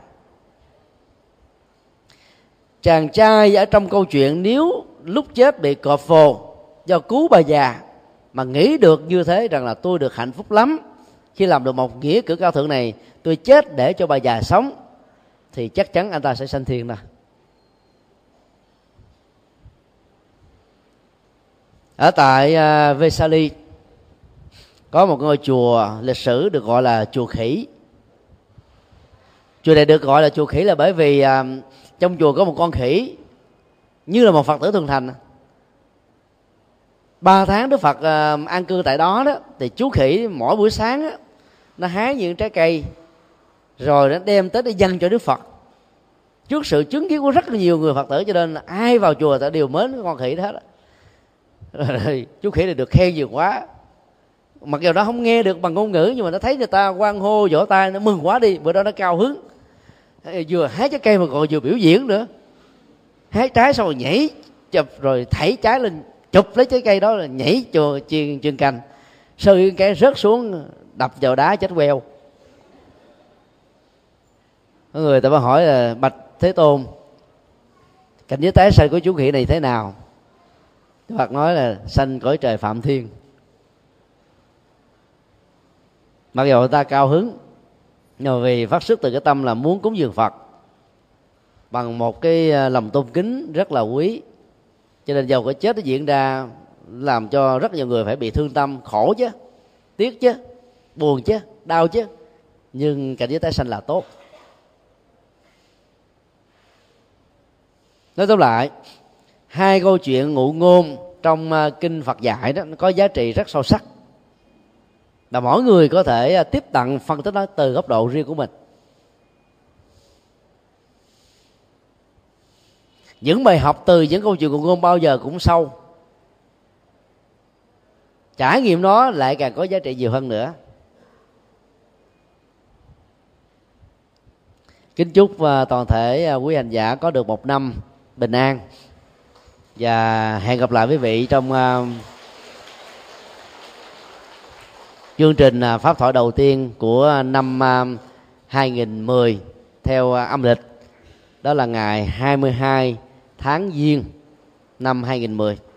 Chàng trai ở trong câu chuyện nếu lúc chết bị cọp vồ do cứu bà già mà nghĩ được như thế, rằng là tôi được hạnh phúc lắm khi làm được một nghĩa cử cao thượng này, tôi chết để cho bà già sống, thì chắc chắn anh ta sẽ sanh thiên rồi. Ở tại uh, Vesali có một ngôi chùa lịch sử được gọi là chùa Khỉ. Chùa này được gọi là chùa Khỉ là bởi vì uh, trong chùa có một con khỉ như là một Phật tử thường thành. Ba tháng Đức Phật uh, an cư tại đó đó, thì chú khỉ mỗi buổi sáng đó, nó hái những trái cây rồi nó đem tới để dâng cho Đức Phật. Trước sự chứng kiến của rất là nhiều người Phật tử, cho nên ai vào chùa ta đều mến cái con khỉ đó hết. Rồi, chú khỉ này được khen nhiều quá, mặc dù nó không nghe được bằng ngôn ngữ, nhưng mà nó thấy người ta hoan hô vỗ tay, nó mừng quá đi. Bữa đó nó cao hứng, vừa hái trái cây mà còn vừa biểu diễn nữa. Hái trái xong rồi nhảy chụp, rồi thảy trái lên chụp lấy trái cây đó, là nhảy chùa chiên chuyên canh, sơi cái rớt xuống đập vào đá chết queo. Có người ta mới hỏi là bạch Thế Tôn, cảnh giới tái sanh của chú khỉ này thế nào? Đức Phật nói là sanh cõi trời Phạm Thiên. Mặc dù người ta cao hứng, nhưng mà vì phát xuất từ cái tâm là muốn cúng dường Phật bằng một cái lòng tôn kính rất là quý, cho nên dầu cái chết nó diễn ra làm cho rất nhiều người phải bị thương tâm, khổ chứ, tiếc chứ, buồn chứ, đau chứ, nhưng cảnh giới tái sanh là tốt. Nói tóm lại, hai câu chuyện ngụ ngôn trong kinh Phật dạy đó nó có giá trị rất sâu sắc, và mỗi người có thể tiếp cận phân tích nó từ góc độ riêng của mình. Những bài học từ những câu chuyện ngụ ngôn bao giờ cũng sâu, trải nghiệm nó lại càng có giá trị nhiều hơn nữa. Kính chúc toàn thể quý hành giả có được một năm bình an, và hẹn gặp lại quý vị trong uh, chương trình uh, pháp thoại đầu tiên của năm uh, hai nghìn mười theo uh, âm lịch, đó là ngày hai mươi hai tháng Giêng năm hai nghìn mười.